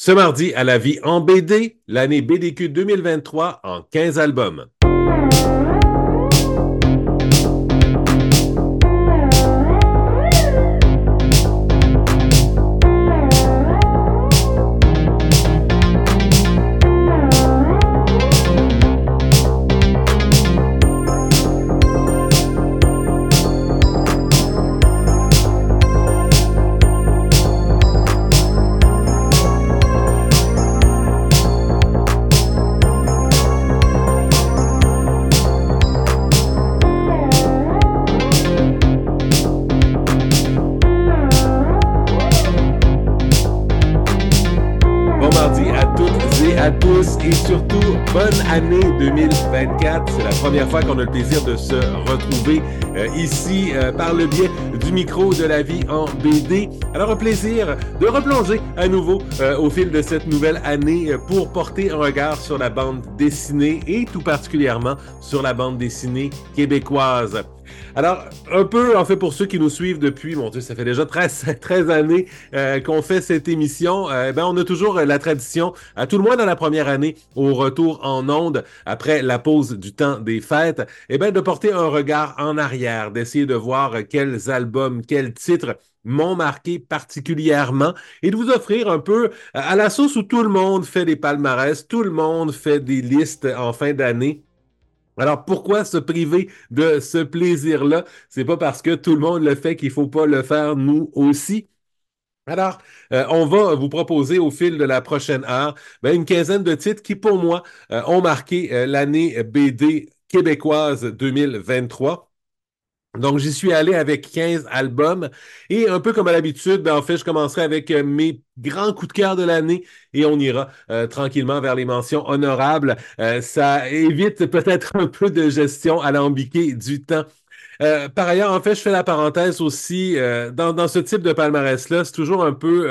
Ce mardi, à la vie en BD, l'année BDQ 2023 en 15 albums. À tous et surtout, bonne année 2024. C'est la première fois qu'on a le plaisir de se retrouver ici par le biais du micro de la vie en BD. Alors, un plaisir de replonger à nouveau au fil de cette nouvelle année pour porter un regard sur la bande dessinée et tout particulièrement sur la bande dessinée québécoise. Alors, un peu, en fait, pour ceux qui nous suivent depuis, mon Dieu, ça fait déjà 13 années qu'on fait cette émission, on a toujours la tradition, à tout le moins dans la première année, au retour en ondes, après la pause du temps des fêtes, de porter un regard en arrière, d'essayer de voir quels albums, quels titres m'ont marqué particulièrement et de vous offrir un peu à la sauce où tout le monde fait des palmarès, tout le monde fait des listes en fin d'année. Alors, pourquoi se priver de ce plaisir-là? C'est pas parce que tout le monde le fait qu'il faut pas le faire nous aussi. Alors, on va vous proposer au fil de la prochaine heure une quinzaine de titres qui, pour moi, ont marqué l'année BD québécoise 2023. Donc, j'y suis allé avec 15 albums et un peu comme à l'habitude, en fait, je commencerai avec mes grands coups de cœur de l'année et on ira tranquillement vers les mentions honorables. Ça évite peut-être un peu de gestion alambiquée du temps. Par ailleurs, en fait, je fais la parenthèse aussi, dans ce type de palmarès-là, c'est toujours un peu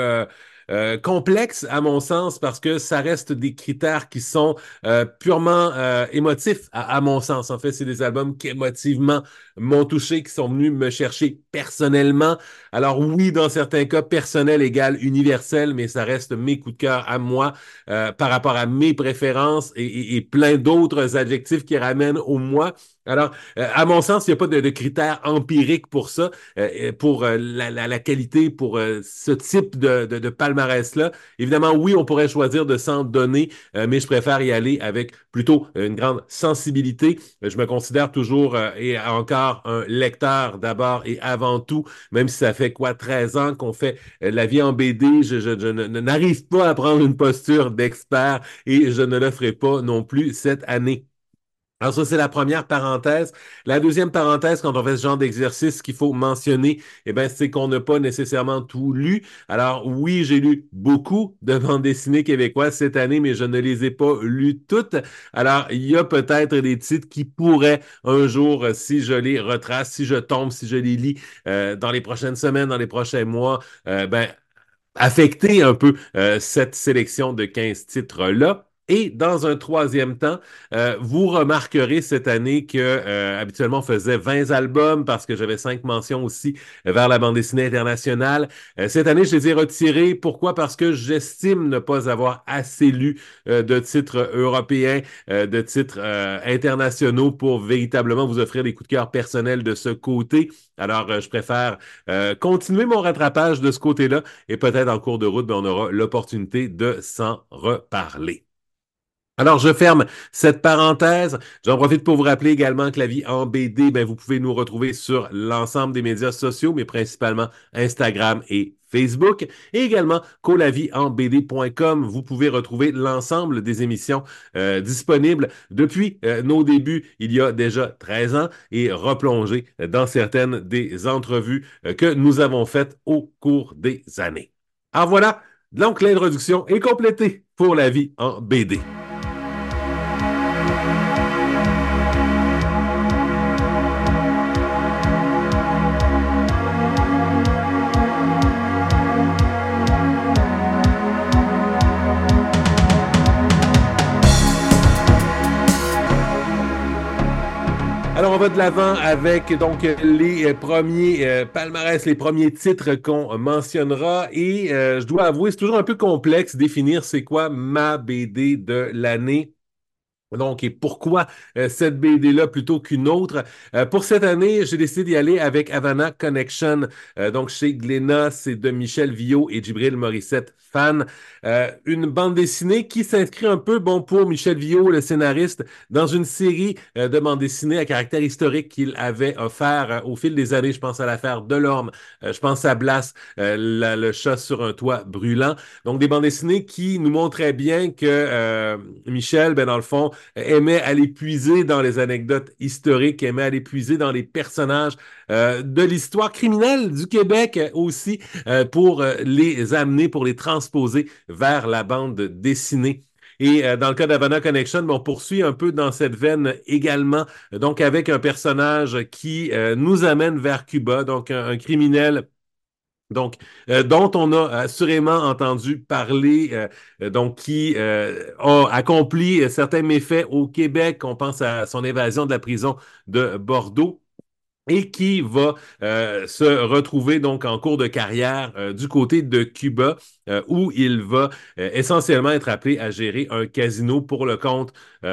complexe à mon sens parce que ça reste des critères qui sont purement émotifs à mon sens. En fait, c'est des albums qui émotivement m'ont touché, qui sont venus me chercher personnellement. Alors oui, dans certains cas, personnel égale universel, mais ça reste mes coups de cœur à moi par rapport à mes préférences et plein d'autres adjectifs qui ramènent au moi. Alors, à mon sens, il n'y a pas de critères empiriques pour ça, pour la qualité, pour ce type de palmarès-là. Évidemment, oui, on pourrait choisir de s'en donner, mais je préfère y aller avec plutôt une grande sensibilité. Je me considère toujours et encore un lecteur d'abord et avant tout, même si ça fait 13 ans qu'on fait la vie en BD, je n'arrive pas à prendre une posture d'expert et je ne le ferai pas non plus cette année. Alors ça, c'est la première parenthèse. La deuxième parenthèse, quand on fait ce genre d'exercice, qu'il faut mentionner, c'est qu'on n'a pas nécessairement tout lu. Alors oui, j'ai lu beaucoup de bandes dessinées québécoises cette année, mais je ne les ai pas lues toutes. Alors, il y a peut-être des titres qui pourraient un jour, si je les retrace, si je tombe, si je les lis dans les prochaines semaines, dans les prochains mois, affecter un peu cette sélection de 15 titres-là. Et dans un troisième temps, vous remarquerez cette année que habituellement on faisait 20 albums parce que j'avais 5 mentions aussi vers la bande dessinée internationale. Cette année, je les ai retirés. Pourquoi? Parce que j'estime ne pas avoir assez lu de titres européens, de titres internationaux pour véritablement vous offrir des coups de cœur personnels de ce côté. Alors, je préfère continuer mon rattrapage de ce côté-là et peut-être en cours de route, on aura l'opportunité de s'en reparler. Alors, je ferme cette parenthèse. J'en profite pour vous rappeler également que la vie en BD, vous pouvez nous retrouver sur l'ensemble des médias sociaux, mais principalement Instagram et Facebook. Et également, colavieenbd.com. Vous pouvez retrouver l'ensemble des émissions disponibles depuis nos débuts, il y a déjà 13 ans, et replonger dans certaines des entrevues que nous avons faites au cours des années. Alors voilà, donc l'introduction est complétée pour la vie en BD. va de l'avant avec donc les premiers palmarès, les premiers titres qu'on mentionnera. Et je dois avouer, c'est toujours un peu complexe définir c'est quoi ma BD de l'année. Donc, et pourquoi cette BD-là plutôt qu'une autre? Pour cette année, j'ai décidé d'y aller avec Havana Connection. Donc, chez Glénat, c'est de Michel Viau et Djibril Morissette, fan. Une bande dessinée qui s'inscrit un peu, bon, pour Michel Viau, le scénariste, dans une série de bandes dessinées à caractère historique qu'il avait offert au fil des années. Je pense à l'affaire Delorme, je pense à Blas, le chat sur un toit brûlant. Donc, des bandes dessinées qui nous montraient bien que Michel, ben, dans le fond, aimait aller puiser dans les anecdotes historiques, aimait aller puiser dans les personnages de l'histoire criminelle du Québec aussi pour les amener, pour les transposer vers la bande dessinée. Et dans le cas d'Havana Connection, bon, on poursuit un peu dans cette veine également, donc avec un personnage qui nous amène vers Cuba, donc un criminel donc, dont on a assurément entendu parler, donc qui a accompli certains méfaits au Québec. On pense à son évasion de la prison de Bordeaux et qui va se retrouver donc en cours de carrière du côté de Cuba, où il va essentiellement être appelé à gérer un casino pour le compte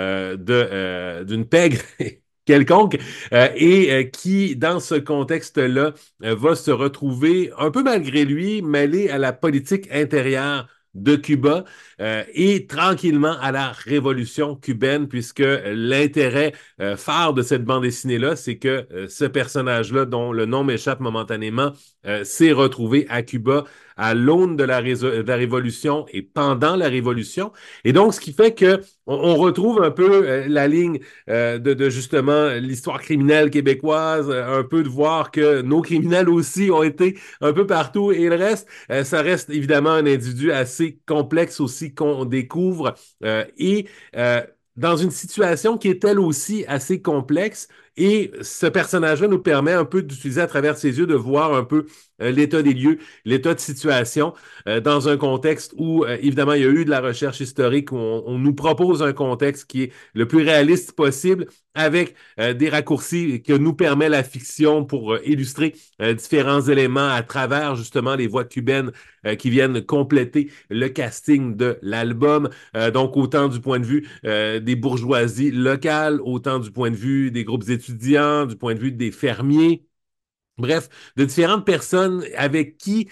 d'une pègre quelconque, et qui, dans ce contexte-là, va se retrouver, un peu malgré lui, mêlé à la politique intérieure de Cuba et tranquillement à la révolution cubaine, puisque l'intérêt phare de cette bande dessinée-là, c'est que ce personnage-là, dont le nom m'échappe momentanément, s'est retrouvé à Cuba à l'aune de de la Révolution et pendant la Révolution. Et donc, ce qui fait que on retrouve un peu la ligne justement l'histoire criminelle québécoise, un peu de voir que nos criminels aussi ont été un peu partout et le reste, ça reste évidemment un individu assez complexe aussi qu'on découvre et dans une situation qui est elle aussi assez complexe. Et ce personnage-là nous permet un peu d'utiliser à travers ses yeux, de voir un peu l'état des lieux, l'état de situation, dans un contexte où, évidemment, il y a eu de la recherche historique, où on nous propose un contexte qui est le plus réaliste possible, avec des raccourcis que nous permet la fiction pour illustrer différents éléments à travers, justement, les voix cubaines qui viennent compléter le casting de l'album. Donc, autant du point de vue des bourgeoisies locales, autant du point de vue des groupes étudiants, du point de vue des fermiers. Bref, de différentes personnes avec qui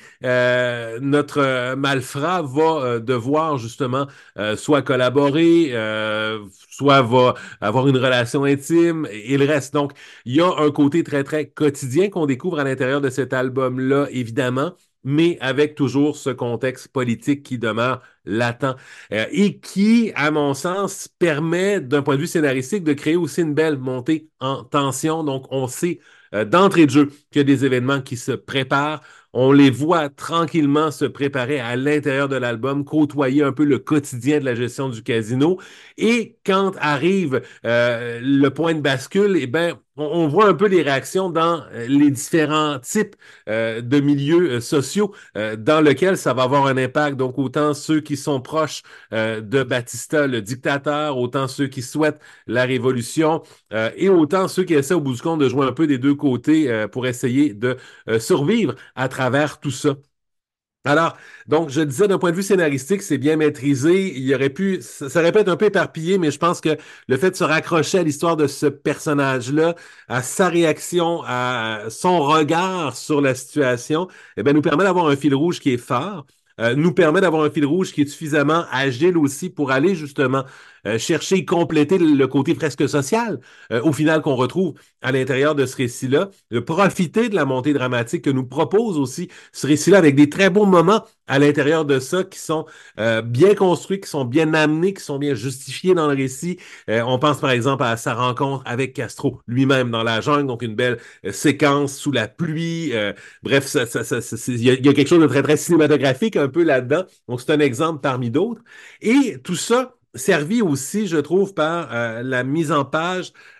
notre malfrat va devoir justement soit collaborer, soit va avoir une relation intime et le reste. Donc, il y a un côté très, très quotidien qu'on découvre à l'intérieur de cet album-là, évidemment, mais avec toujours ce contexte politique qui demeure latent et qui, à mon sens, permet, d'un point de vue scénaristique, de créer aussi une belle montée en tension. Donc, on sait d'entrée de jeu qu'il y a des événements qui se préparent. On les voit tranquillement se préparer à l'intérieur de l'album, côtoyer un peu le quotidien de la gestion du casino. Et quand arrive le point de bascule, eh ben, on voit un peu les réactions dans les différents types de milieux sociaux dans lesquels ça va avoir un impact. Donc, autant ceux qui sont proches de Batista, le dictateur, autant ceux qui souhaitent la révolution, et autant ceux qui essaient au bout du compte de jouer un peu des deux côtés pour essayer de survivre à travers tout ça. Alors, donc, je disais, d'un point de vue scénaristique, c'est bien maîtrisé. Il aurait pu, ça aurait pu être un peu éparpillé, mais je pense que le fait de se raccrocher à l'histoire de ce personnage-là, à sa réaction, à son regard sur la situation, eh bien, nous permet d'avoir un fil rouge qui est fort, nous permet d'avoir un fil rouge qui est suffisamment agile aussi pour aller justement chercher et compléter le côté presque social, au final, qu'on retrouve à l'intérieur de ce récit-là, de profiter de la montée dramatique que nous propose aussi ce récit-là avec des très beaux moments à l'intérieur de ça qui sont bien construits, qui sont bien amenés, qui sont bien justifiés dans le récit. On pense par exemple à sa rencontre avec Castro lui-même dans la jungle, donc une belle séquence sous la pluie. Bref, il y a quelque chose de très, très cinématographique un peu là-dedans. Donc, c'est un exemple parmi d'autres. Et tout ça servi aussi, je trouve, par la mise en page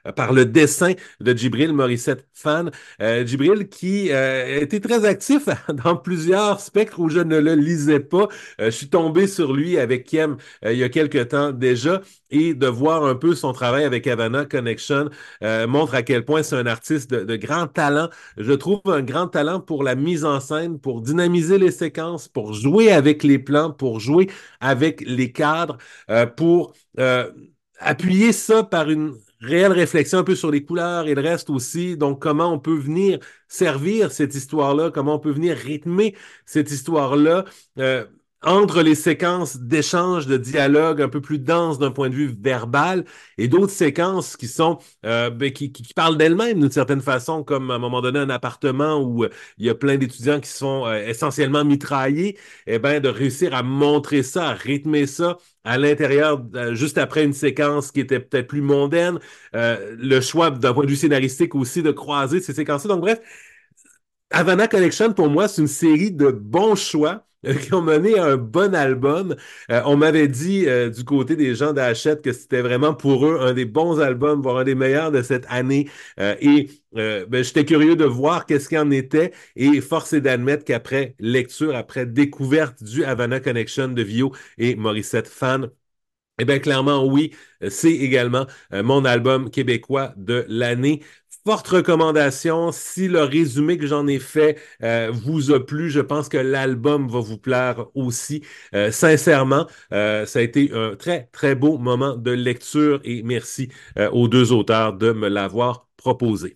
par le dessin de Djibril Morissette Fan. Djibril qui a été très actif dans plusieurs spectres où je ne le lisais pas. Je suis tombé sur lui avec Kiem il y a quelque temps déjà et de voir un peu son travail avec Havana Connection montre à quel point c'est un artiste de grand talent. Je trouve un grand talent pour la mise en scène, pour dynamiser les séquences, pour jouer avec les plans, pour jouer avec les cadres, pour appuyer ça par une réelle réflexion un peu sur les couleurs et le reste aussi. Donc, comment on peut venir servir cette histoire-là, comment on peut venir rythmer cette histoire-là. Entre les séquences d'échange, de dialogue un peu plus denses d'un point de vue verbal et d'autres séquences qui sont qui parlent d'elles-mêmes d'une certaine façon, comme à un moment donné un appartement où il y a plein d'étudiants qui sont essentiellement mitraillés, eh ben de réussir à montrer ça, à rythmer ça à l'intérieur, juste après une séquence qui était peut-être plus mondaine, le choix d'un point de vue scénaristique aussi de croiser ces séquences-là. Donc bref, Havana Connection, pour moi, c'est une série de bons choix qui ont mené à un bon album. On m'avait dit du côté des gens d'Hachette que c'était vraiment pour eux un des bons albums, voire un des meilleurs de cette année. Ben, j'étais curieux de voir qu'est-ce qu'il en était et force est d'admettre qu'après lecture, après découverte du Havana Connection de Vio et Morissette Fan, eh bien, clairement, oui, c'est également mon album québécois de l'année. Forte recommandation. Si le résumé que j'en ai fait vous a plu, je pense que l'album va vous plaire aussi. Sincèrement, ça a été un très, très beau moment de lecture et merci aux deux auteurs de me l'avoir proposé.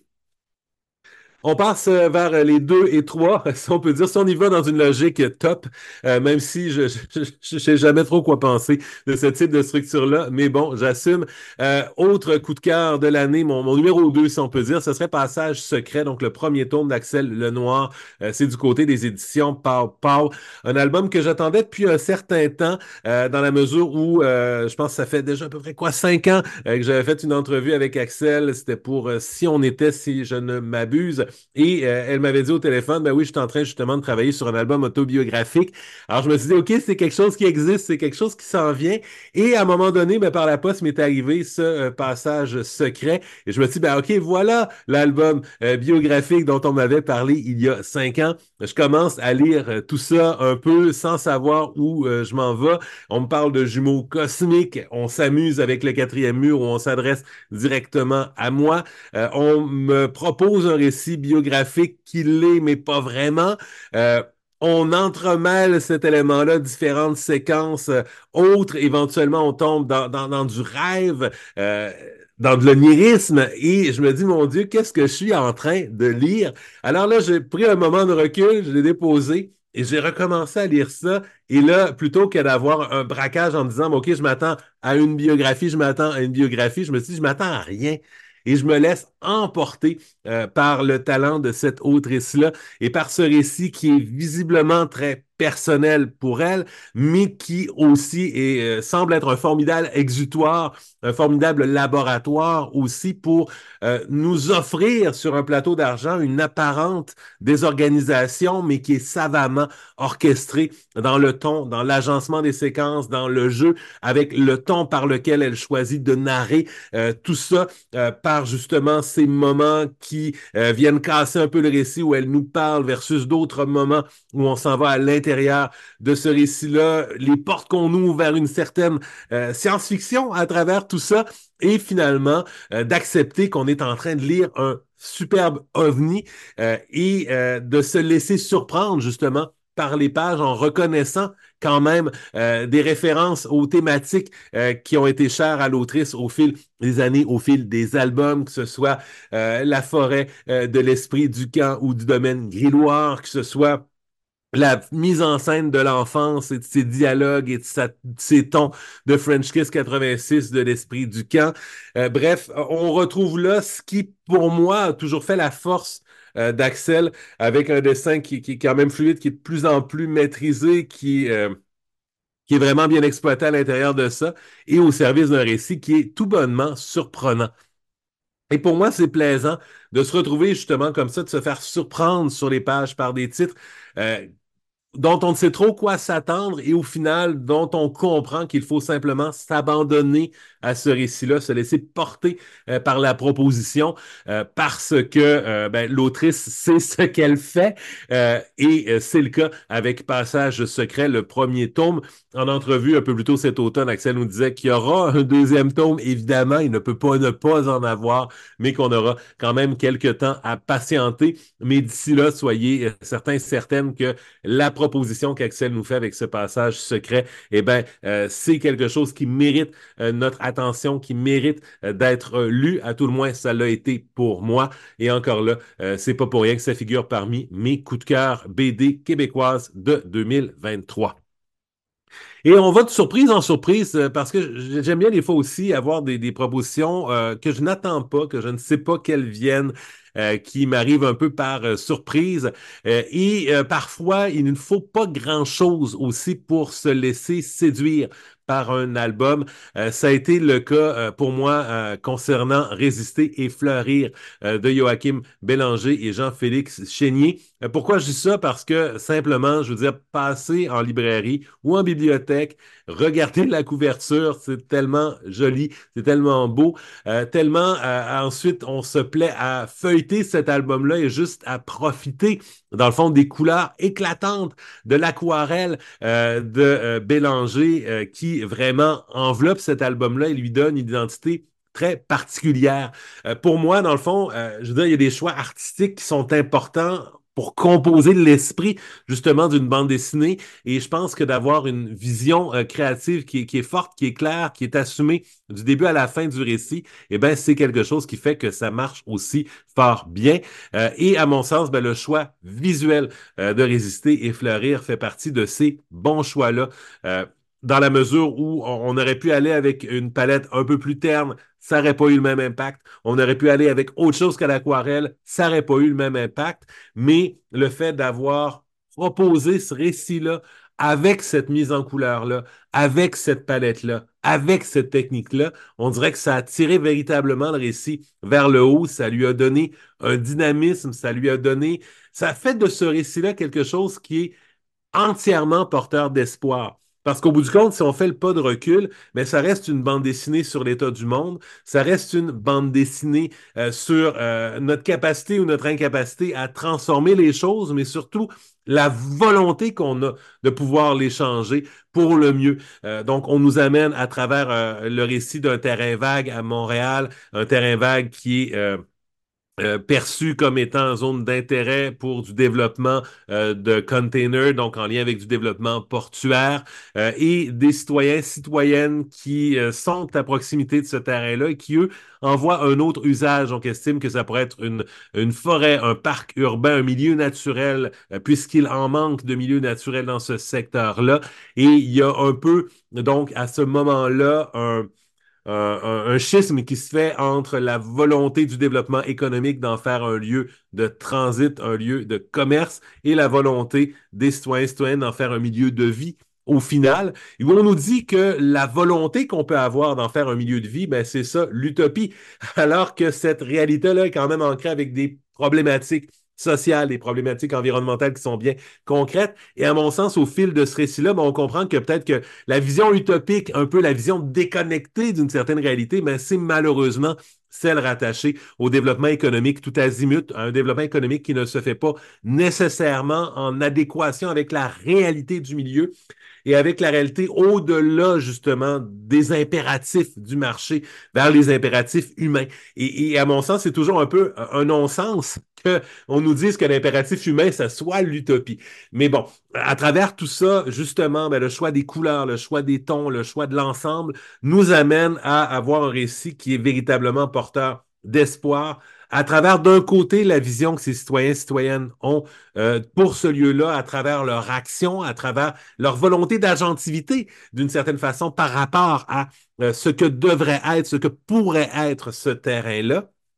On passe vers les 2 et 3, si on peut dire, si on y va dans une logique top, même si je ne sais jamais trop quoi penser de ce type de structure-là, mais bon, j'assume. Autre coup de cœur de l'année, mon numéro 2, si on peut dire, ce serait Passage secret, donc le premier tome d'Axel Lenoir. C'est du côté des éditions Pow Pow, un album que j'attendais depuis un certain temps, dans la mesure où je pense que ça fait déjà à peu près quoi, 5 ans que j'avais fait une entrevue avec Axel. C'était pour Si on était, si je ne m'abuse. Et elle m'avait dit au téléphone, ben oui, je suis en train justement de travailler sur un album autobiographique. Alors je me suis dit, OK, c'est quelque chose qui existe, c'est quelque chose qui s'en vient. Et à un moment donné, ben, par la poste m'est arrivé ce passage secret. Et je me suis dit, ben OK, voilà l'album biographique dont on m'avait parlé il y a 5 ans. Je commence à lire tout ça un peu sans savoir où je m'en vais. On me parle de jumeaux cosmiques. On s'amuse avec le quatrième mur où on s'adresse directement à moi. On me propose un récit biographique qui l'est, mais pas vraiment. On entremêle cet élément-là, différentes séquences autres. Éventuellement, on tombe dans du rêve, dans de l'onirisme. Et je me dis, mon Dieu, qu'est-ce que je suis en train de lire? Alors là, j'ai pris un moment de recul, je l'ai déposé. Et j'ai recommencé à lire ça. Et là, plutôt que d'avoir un braquage en me disant, OK, je m'attends à une biographie, je m'attends à une biographie, je me suis dit, je m'attends à rien et je me laisse emporter par le talent de cette autrice-là et par ce récit qui est visiblement très personnel pour elle, mais qui aussi semble être un formidable exutoire, un formidable laboratoire aussi pour nous offrir sur un plateau d'argent une apparente désorganisation, mais qui est savamment orchestrée dans le ton, dans l'agencement des séquences, dans le jeu, avec le ton par lequel elle choisit de narrer tout ça par justement ces moments qui viennent casser un peu le récit où elle nous parle versus d'autres moments où on s'en va à l'intérieur de ce récit-là, les portes qu'on ouvre vers une certaine science-fiction à travers tout ça et finalement d'accepter qu'on est en train de lire un superbe ovni et de se laisser surprendre justement par les pages en reconnaissant quand même des références aux thématiques qui ont été chères à l'autrice au fil des années, au fil des albums, que ce soit la forêt de l'esprit du camp ou du domaine grilloire, que ce soit la mise en scène de l'enfance et de ses dialogues et de ses tons de French Kiss 86 de l'esprit du camp. Bref, on retrouve là ce qui, pour moi, a toujours fait la force d'Axel avec un dessin qui est quand même fluide, qui est de plus en plus maîtrisé, qui est vraiment bien exploité à l'intérieur de ça et au service d'un récit qui est tout bonnement surprenant. Et pour moi, c'est plaisant de se retrouver justement comme ça, de se faire surprendre sur les pages par des titres dont on ne sait trop quoi s'attendre et au final, dont on comprend qu'il faut simplement s'abandonner à ce récit-là, se laisser porter par la proposition parce que ben, l'autrice sait ce qu'elle fait et c'est le cas avec Passage secret, le premier tome. En entrevue un peu plus tôt cet automne, Axel nous disait qu'il y aura un deuxième tome. Évidemment, il ne peut pas ne pas en avoir, mais qu'on aura quand même quelques temps à patienter. Mais d'ici là, soyez certains, certaines que la proposition qu'Axel nous fait avec ce passage secret, eh ben, c'est quelque chose qui mérite notre attention, qui mérite d'être lu. À tout le moins, ça l'a été pour moi. Et encore là, c'est pas pour rien que ça figure parmi mes coups de cœur BD québécoises de 2023. Et on va de surprise en surprise parce que j'aime bien des fois aussi avoir des propositions que je n'attends pas, que je ne sais pas qu'elles viennent, qui m'arrivent un peu par surprise. Parfois, il ne faut pas grand-chose aussi pour se laisser séduire par un album. Ça a été le cas pour moi concernant Résister et fleurir de Joachim Bélanger et Jean-Félix Chénier. Pourquoi je dis ça? Parce que simplement, je veux dire, passer en librairie ou en bibliothèque, regarder la couverture, c'est tellement joli, c'est tellement beau, tellement ensuite on se plaît à feuilleter cet album-là et juste à profiter, dans le fond, des couleurs éclatantes de l'aquarelle de Bélanger qui vraiment enveloppe cet album-là et lui donne une identité très particulière. Pour moi, dans le fond, je veux dire, il y a des choix artistiques qui sont importants pour composer l'esprit justement d'une bande dessinée. Et je pense que d'avoir une vision créative qui est forte, qui est claire, qui est assumée du début à la fin du récit, eh ben, c'est quelque chose qui fait que ça marche aussi fort bien. Et à mon sens, ben, le choix visuel de Résister et Fleurir fait partie de ces bons choix-là. Dans la mesure où on aurait pu aller avec une palette un peu plus terne, ça n'aurait pas eu le même impact. On aurait pu aller avec autre chose qu'à l'aquarelle, ça n'aurait pas eu le même impact. Mais le fait d'avoir proposé ce récit-là avec cette mise en couleur-là, avec cette palette-là, avec cette technique-là, on dirait que ça a tiré véritablement le récit vers le haut, ça lui a donné un dynamisme, ça lui a donné, ça a fait de ce récit-là quelque chose qui est entièrement porteur d'espoir. Parce qu'au bout du compte, si on fait le pas de recul, mais ça reste une bande dessinée sur l'état du monde, ça reste une bande dessinée sur notre capacité ou notre incapacité à transformer les choses, mais surtout la volonté qu'on a de pouvoir les changer pour le mieux. Donc, on nous amène à travers le récit d'un terrain vague à Montréal, un terrain vague qui est perçu comme étant zone d'intérêt pour du développement de containers, donc en lien avec du développement portuaire, et des citoyens, citoyennes qui sont à proximité de ce terrain-là et qui, eux, en voient un autre usage. Donc, estiment que ça pourrait être une forêt, un parc urbain, un milieu naturel, puisqu'il en manque de milieu naturel dans ce secteur-là. Et il y a un peu, donc, à ce moment-là, un schisme qui se fait entre la volonté du développement économique d'en faire un lieu de transit, un lieu de commerce, et la volonté des citoyens et citoyennes d'en faire un milieu de vie. Au final, et où on nous dit que la volonté qu'on peut avoir d'en faire un milieu de vie, ben c'est ça, l'utopie. Alors que cette réalité-là est quand même ancrée avec des problématiques sociales, des problématiques environnementales qui sont bien concrètes. Et à mon sens, au fil de ce récit-là, ben, on comprend que peut-être que la vision utopique, un peu la vision déconnectée d'une certaine réalité, mais c'est malheureusement celle rattachée au développement économique tout azimut, un développement économique qui ne se fait pas nécessairement en adéquation avec la réalité du milieu et avec la réalité au-delà justement des impératifs du marché vers les impératifs humains. Et à mon sens, c'est toujours un peu un non-sens qu'on nous dise que l'impératif humain, ça soit l'utopie. Mais bon, à travers tout ça, justement, ben, le choix des couleurs, le choix des tons, le choix de l'ensemble nous amène à avoir un récit qui est véritablement porteur d'espoir à travers d'un côté la vision que ces citoyens et citoyennes ont pour ce lieu-là, à travers leur action, à travers leur volonté d'agentivité d'une certaine façon par rapport à ce que devrait être, ce que pourrait être ce terrain-là.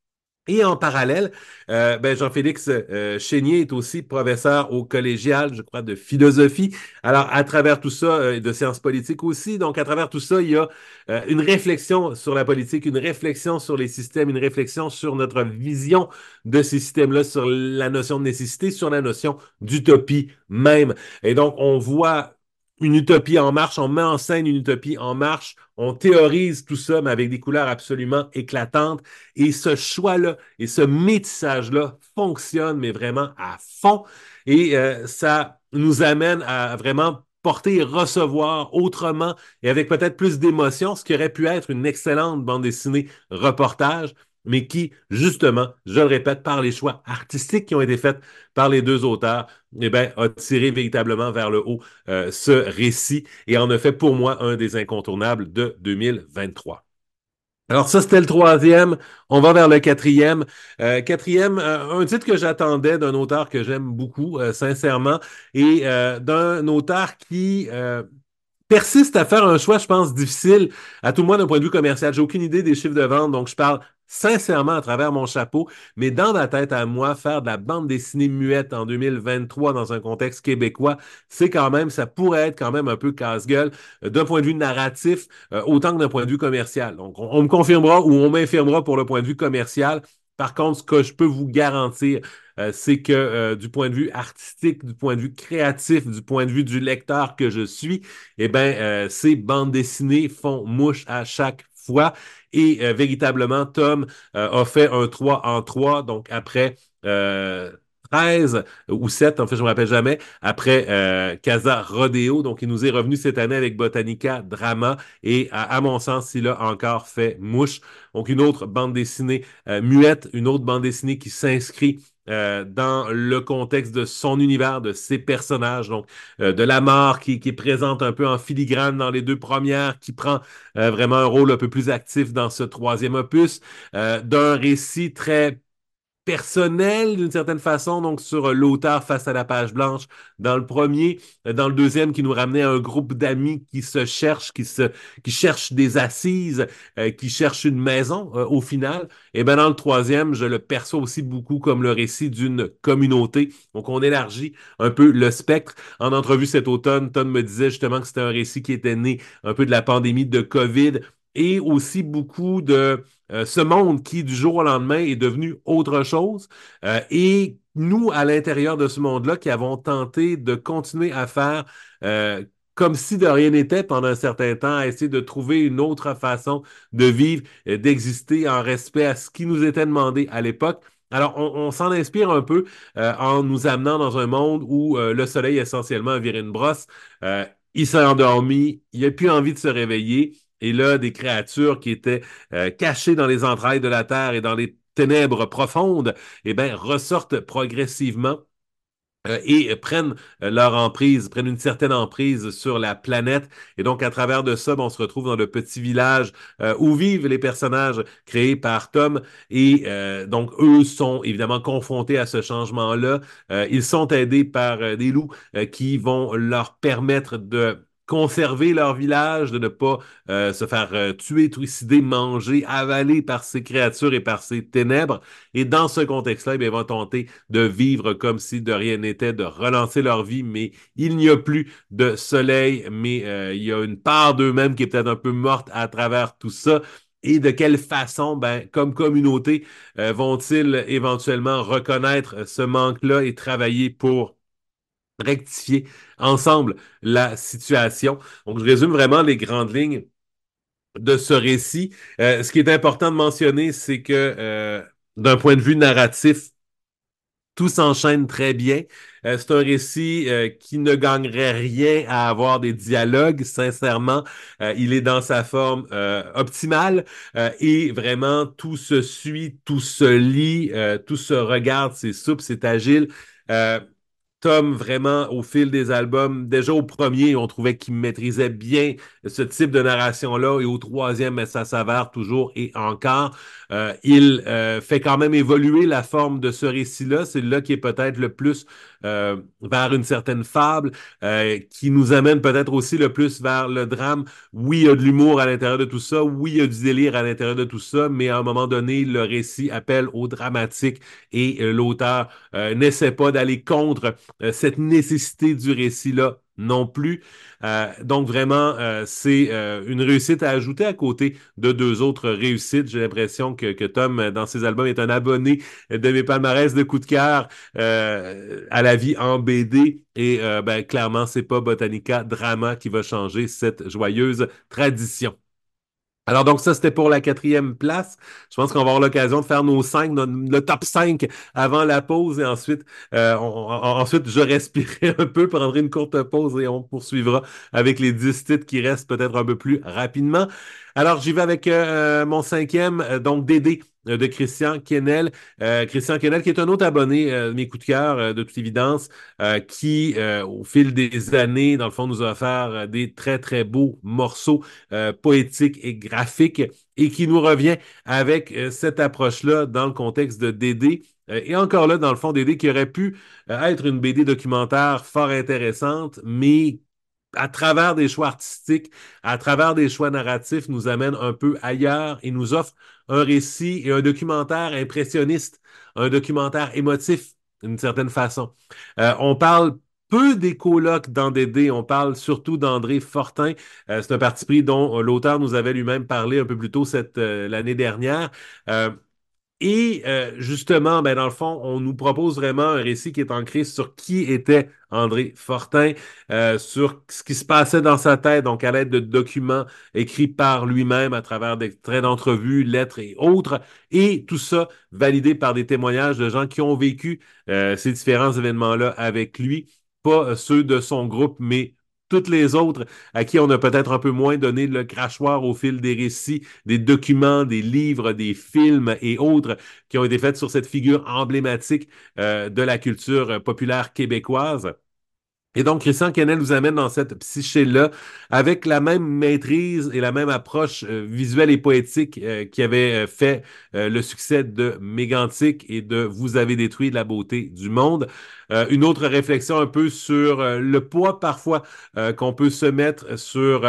Et en parallèle, Jean-Félix Chénier est aussi professeur au collégial, je crois, de philosophie. Alors, à travers tout ça, et de sciences politiques aussi, donc à travers tout ça, il y a une réflexion sur la politique, une réflexion sur les systèmes, une réflexion sur notre vision de ces systèmes-là, sur la notion de nécessité, sur la notion d'utopie même. Et donc, on voit une utopie en marche, on met en scène une utopie en marche, on théorise tout ça, mais avec des couleurs absolument éclatantes. Et ce choix-là et ce métissage-là fonctionne, mais vraiment à fond. Et ça nous amène à vraiment porter et recevoir autrement et avec peut-être plus d'émotion, ce qui aurait pu être une excellente bande dessinée reportage, mais qui, justement, je le répète, par les choix artistiques qui ont été faits par les deux auteurs, eh bien, a tiré véritablement vers le haut ce récit et en a fait pour moi un des incontournables de 2023. Alors ça, c'était le troisième. On va vers le quatrième. Quatrième, un titre que j'attendais d'un auteur que j'aime beaucoup, sincèrement, et d'un auteur qui persiste à faire un choix, je pense, difficile, à tout le moins d'un point de vue commercial. J'ai aucune idée des chiffres de vente, donc je parle sincèrement à travers mon chapeau, mais dans ma tête à moi, faire de la bande dessinée muette en 2023 dans un contexte québécois, c'est quand même, ça pourrait être quand même un peu casse-gueule d'un point de vue narratif, autant que d'un point de vue commercial. Donc, on me confirmera ou on m'infirmera pour le point de vue commercial. Par contre, ce que je peux vous garantir, c'est que du point de vue artistique, du point de vue créatif, du point de vue du lecteur que je suis, eh bien, ces bandes dessinées font mouche à chaque fois. Et véritablement, Tom a fait un 3 en 3, donc après 13 ou 7, en fait, je ne me rappelle jamais, après Casa Rodeo. Donc, il nous est revenu cette année avec Botanica Drama et à mon sens, il a encore fait mouche. Donc, une autre bande dessinée muette, une autre bande dessinée qui s'inscrit dans le contexte de son univers, de ses personnages. Donc, de la mort qui est présente un peu en filigrane dans les deux premières, qui prend vraiment un rôle un peu plus actif dans ce troisième opus, d'un récit très personnel d'une certaine façon, donc sur l'auteur face à la page blanche dans le premier, dans le deuxième qui nous ramenait à un groupe d'amis qui se cherchent, qui cherchent des assises, qui cherchent une maison au final. Et bien dans le troisième, je le perçois aussi beaucoup comme le récit d'une communauté. Donc on élargit un peu le spectre. En entrevue cet automne, Tom me disait justement que c'était un récit qui était né un peu de la pandémie de COVID et aussi beaucoup de ce monde qui, du jour au lendemain, est devenu autre chose. Et nous, à l'intérieur de ce monde-là, qui avons tenté de continuer à faire comme si de rien n'était pendant un certain temps, à essayer de trouver une autre façon de vivre, d'exister en respect à ce qui nous était demandé à l'époque. Alors, on s'en inspire un peu en nous amenant dans un monde où le soleil essentiellement a viré une brosse. Euh, il s'est endormi, il n'a plus envie de se réveiller. Et là, des créatures qui étaient cachées dans les entrailles de la terre et dans les ténèbres profondes, eh bien, ressortent progressivement et prennent leur emprise, prennent une certaine emprise sur la planète. Et donc, à travers de ça, ben, on se retrouve dans le petit village où vivent les personnages créés par Tom. Et donc, eux sont évidemment confrontés à ce changement-là. Ils sont aidés par des loups qui vont leur permettre de conserver leur village, de ne pas se faire tuer, trucider, manger, avaler par ces créatures et par ces ténèbres. Et dans ce contexte-là, eh bien, ils vont tenter de vivre comme si de rien n'était, de relancer leur vie, mais il n'y a plus de soleil, mais il y a une part d'eux-mêmes qui est peut-être un peu morte à travers tout ça. Et de quelle façon, ben, comme communauté, vont-ils éventuellement reconnaître ce manque-là et travailler pour rectifier ensemble la situation? Donc, je résume vraiment les grandes lignes de ce récit. Ce qui est important de mentionner, c'est que d'un point de vue narratif, tout s'enchaîne très bien. C'est un récit qui ne gagnerait rien à avoir des dialogues, sincèrement. Il est dans sa forme optimale et vraiment tout se suit, tout se lit, tout se regarde, c'est souple, c'est agile. Euh, Tom, vraiment, au fil des albums, déjà au premier, on trouvait qu'il maîtrisait bien ce type de narration-là, et au troisième, mais ça s'avère toujours et encore. Il fait quand même évoluer la forme de ce récit-là. C'est là qui est peut-être le plus vers une certaine fable, qui nous amène peut-être aussi le plus vers le drame. Oui, il y a de l'humour à l'intérieur de tout ça, oui, il y a du délire à l'intérieur de tout ça, mais à un moment donné, le récit appelle au dramatique, et l'auteur n'essaie pas d'aller contre cette nécessité du récit-là non plus. Donc vraiment, c'est une réussite à ajouter à côté de deux autres réussites. J'ai l'impression que Tom, dans ses albums, est un abonné de mes palmarès de coups de cœur à la vie en BD. Et ben, clairement, c'est pas Botanica Drama qui va changer cette joyeuse tradition. Alors donc ça, c'était pour la quatrième place. Je pense qu'on va avoir l'occasion de faire nos cinq, le top 5 avant la pause, et ensuite, ensuite je respirerai un peu, prendrai une courte pause et on poursuivra avec les 10 titres qui restent peut-être un peu plus rapidement. Alors j'y vais avec mon cinquième, donc Dédé de Christian Kennel. Christian Kennel qui est un autre abonné de mes coups de cœur, de toute évidence, qui au fil des années, dans le fond, nous a offert des très très beaux morceaux poétique et graphique, et qui nous revient avec cette approche-là dans le contexte de Dédé. Et encore là, dans le fond, Dédé qui aurait pu être une BD documentaire fort intéressante, mais à travers des choix artistiques, à travers des choix narratifs, nous amène un peu ailleurs et nous offre un récit et un documentaire impressionniste, un documentaire émotif d'une certaine façon. On parle peu des colocs dans Dédé, on parle surtout d'André Fortin. C'est un parti pris dont l'auteur nous avait lui-même parlé un peu plus tôt l'année dernière. Euh, et justement, ben, dans le fond, on nous propose vraiment un récit qui est ancré sur qui était André Fortin, sur ce qui se passait dans sa tête, donc à l'aide de documents écrits par lui-même à travers des traits d'entrevues, lettres et autres, et tout ça validé par des témoignages de gens qui ont vécu ces différents événements-là avec lui, pas ceux de son groupe, mais toutes les autres à qui on a peut-être un peu moins donné le crachoir au fil des récits, des documents, des livres, des films et autres qui ont été faits sur cette figure emblématique de la culture populaire québécoise. Et donc, Christian Kennel nous amène dans cette psyché-là avec la même maîtrise et la même approche visuelle et poétique qui avait fait le succès de Mégantic et de Vous avez détruit la beauté du monde. Une autre réflexion un peu sur le poids parfois qu'on peut se mettre sur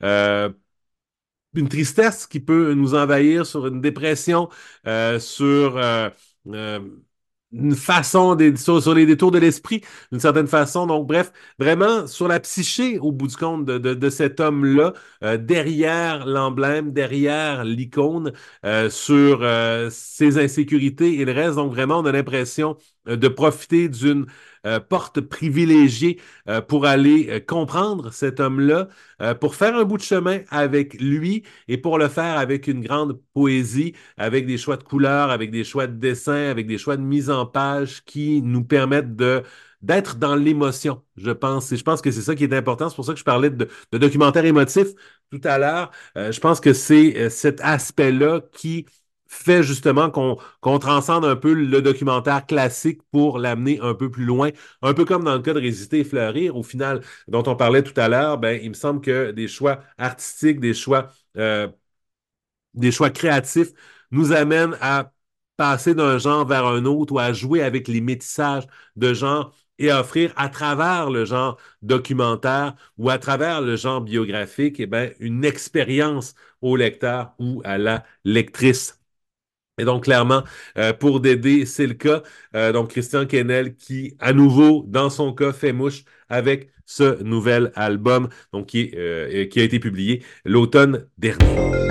une tristesse qui peut nous envahir, sur une dépression, sur euh, une façon, sur les détours de l'esprit, d'une certaine façon. Donc, bref, vraiment sur la psyché, au bout du compte, de cet homme-là, derrière l'emblème, derrière l'icône, sur ses insécurités et le reste. Donc, vraiment, on a l'impression de profiter d'une porte privilégiée pour aller comprendre cet homme-là, pour faire un bout de chemin avec lui, et pour le faire avec une grande poésie, avec des choix de couleurs, avec des choix de dessin, avec des choix de mise en page qui nous permettent d'être dans l'émotion, je pense. Et je pense que c'est ça qui est important. C'est pour ça que je parlais de documentaire émotif tout à l'heure. Je pense que c'est cet aspect-là qui fait justement qu'on transcende un peu le documentaire classique pour l'amener un peu plus loin. Un peu comme dans le cas de Résister et fleurir, au final, dont on parlait tout à l'heure, ben, il me semble que des choix artistiques, des choix créatifs nous amènent à passer d'un genre vers un autre, ou à jouer avec les métissages de genres, et à offrir à travers le genre documentaire ou à travers le genre biographique, eh ben, une expérience au lecteur ou à la lectrice. Et donc, clairement, pour Dédé, c'est le cas. Donc, Christian Kennel qui, à nouveau, dans son cas, fait mouche avec ce nouvel album, donc qui a été publié l'automne dernier.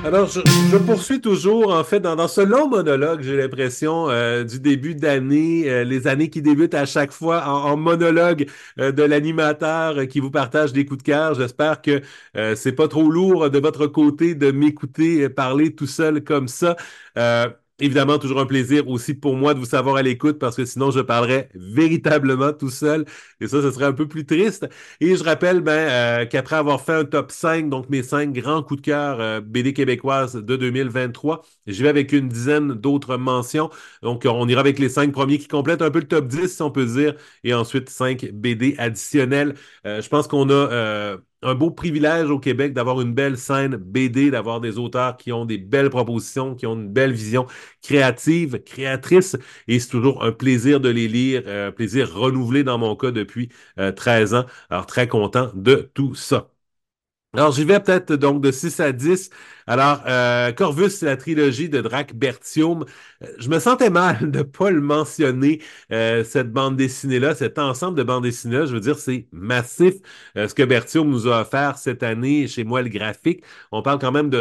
Alors, je poursuis toujours, en fait, dans ce long monologue, j'ai l'impression, du début d'année, les années qui débutent à chaque fois en monologue de l'animateur qui vous partage des coups de cœur. J'espère que c'est pas trop lourd de votre côté de m'écouter parler tout seul comme ça. Évidemment, toujours un plaisir aussi pour moi de vous savoir à l'écoute parce que sinon je parlerais véritablement tout seul et ça, ce serait un peu plus triste. Et je rappelle qu'après avoir fait un top 5, donc mes 5 grands coups de cœur BD québécoises de 2023, j'y vais avec une dizaine d'autres mentions. Donc, on ira avec les 5 premiers qui complètent un peu le top 10, si on peut dire, et ensuite 5 BD additionnels. Je pense qu'on a un beau privilège au Québec d'avoir une belle scène BD, d'avoir des auteurs qui ont des belles propositions, qui ont une belle vision créative, créatrice, et c'est toujours un plaisir de les lire, plaisir renouvelé dans mon cas depuis 13 ans. Alors, très content de tout ça. Alors, j'y vais peut-être donc de 6 à 10. Alors, Corvus, c'est la trilogie de Drac Bertium. Je me sentais mal de ne pas le mentionner, cette bande dessinée-là, cet ensemble de bandes dessinées-là. Je veux dire, c'est massif ce que Bertium nous a offert cette année chez moi, le graphique. On parle quand même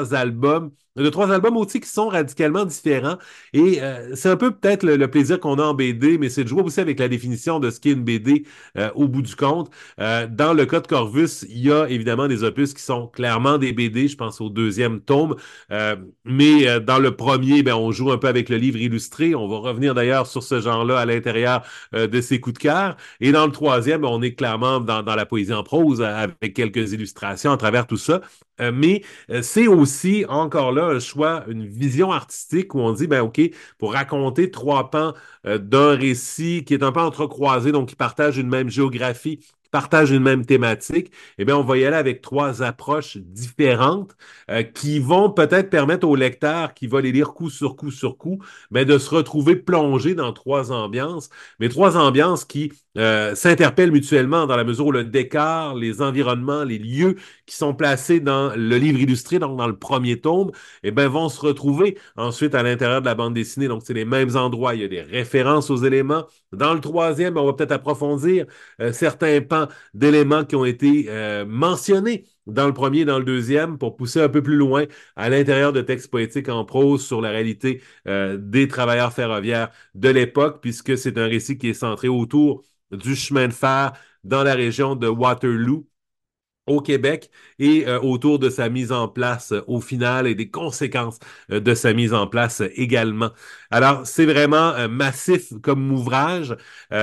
de trois albums aussi qui sont radicalement différents. Et c'est un peu peut-être le plaisir qu'on a en BD, mais c'est de jouer aussi avec la définition de ce qu'est une BD au bout du compte. Dans le cas de Corvus, il y a évidemment des opus qui sont clairement des BD, je pense au deuxième tome, mais dans le premier, ben, on joue un peu avec le livre illustré. On va revenir d'ailleurs sur ce genre-là à l'intérieur de ses coups de cœur. Et dans le troisième, ben, on est clairement dans la poésie en prose avec quelques illustrations à travers tout ça. Mais c'est aussi encore là un choix, une vision artistique où on dit, ben OK, pour raconter trois pans d'un récit qui est un peu entrecroisé, donc qui partage une même géographie, qui partage une même thématique, eh bien, on va y aller avec trois approches différentes qui vont peut-être permettre au lecteur qui va les lire coup sur coup sur coup, mais de se retrouver plongé dans trois ambiances, mais trois ambiances qui s'interpellent mutuellement dans la mesure où le décor, les environnements, les lieux qui sont placés dans le livre illustré, donc dans le premier tome, eh bien, vont se retrouver ensuite à l'intérieur de la bande dessinée. Donc, c'est les mêmes endroits. Il y a des références aux éléments. Dans le troisième, on va peut-être approfondir certains pans d'éléments qui ont été mentionnés dans le premier et dans le deuxième pour pousser un peu plus loin à l'intérieur de textes poétiques en prose sur la réalité des travailleurs ferroviaires de l'époque, puisque c'est un récit qui est centré autour du chemin de fer dans la région de Waterloo au Québec et autour de sa mise en place au final et des conséquences de sa mise en place également. Alors, c'est vraiment massif comme ouvrage,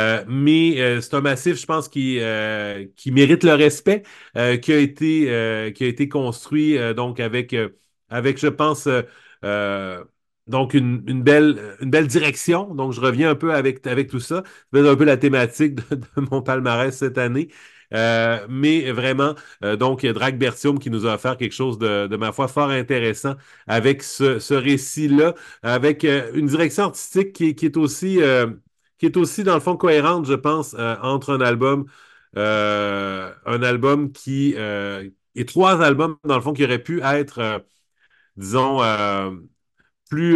mais c'est un massif, je pense, qui mérite le respect, qui a été construit donc avec, je pense, euh, donc une belle direction. Donc, je reviens un peu avec tout ça. C'est un peu la thématique de mon palmarès cette année. Mais vraiment, donc, Drake Bertium qui nous a offert quelque chose de ma foi, fort intéressant avec ce récit-là, avec une direction artistique qui est aussi, dans le fond, cohérente, je pense, entre un album et trois albums, dans le fond, qui auraient pu être, disons, plus,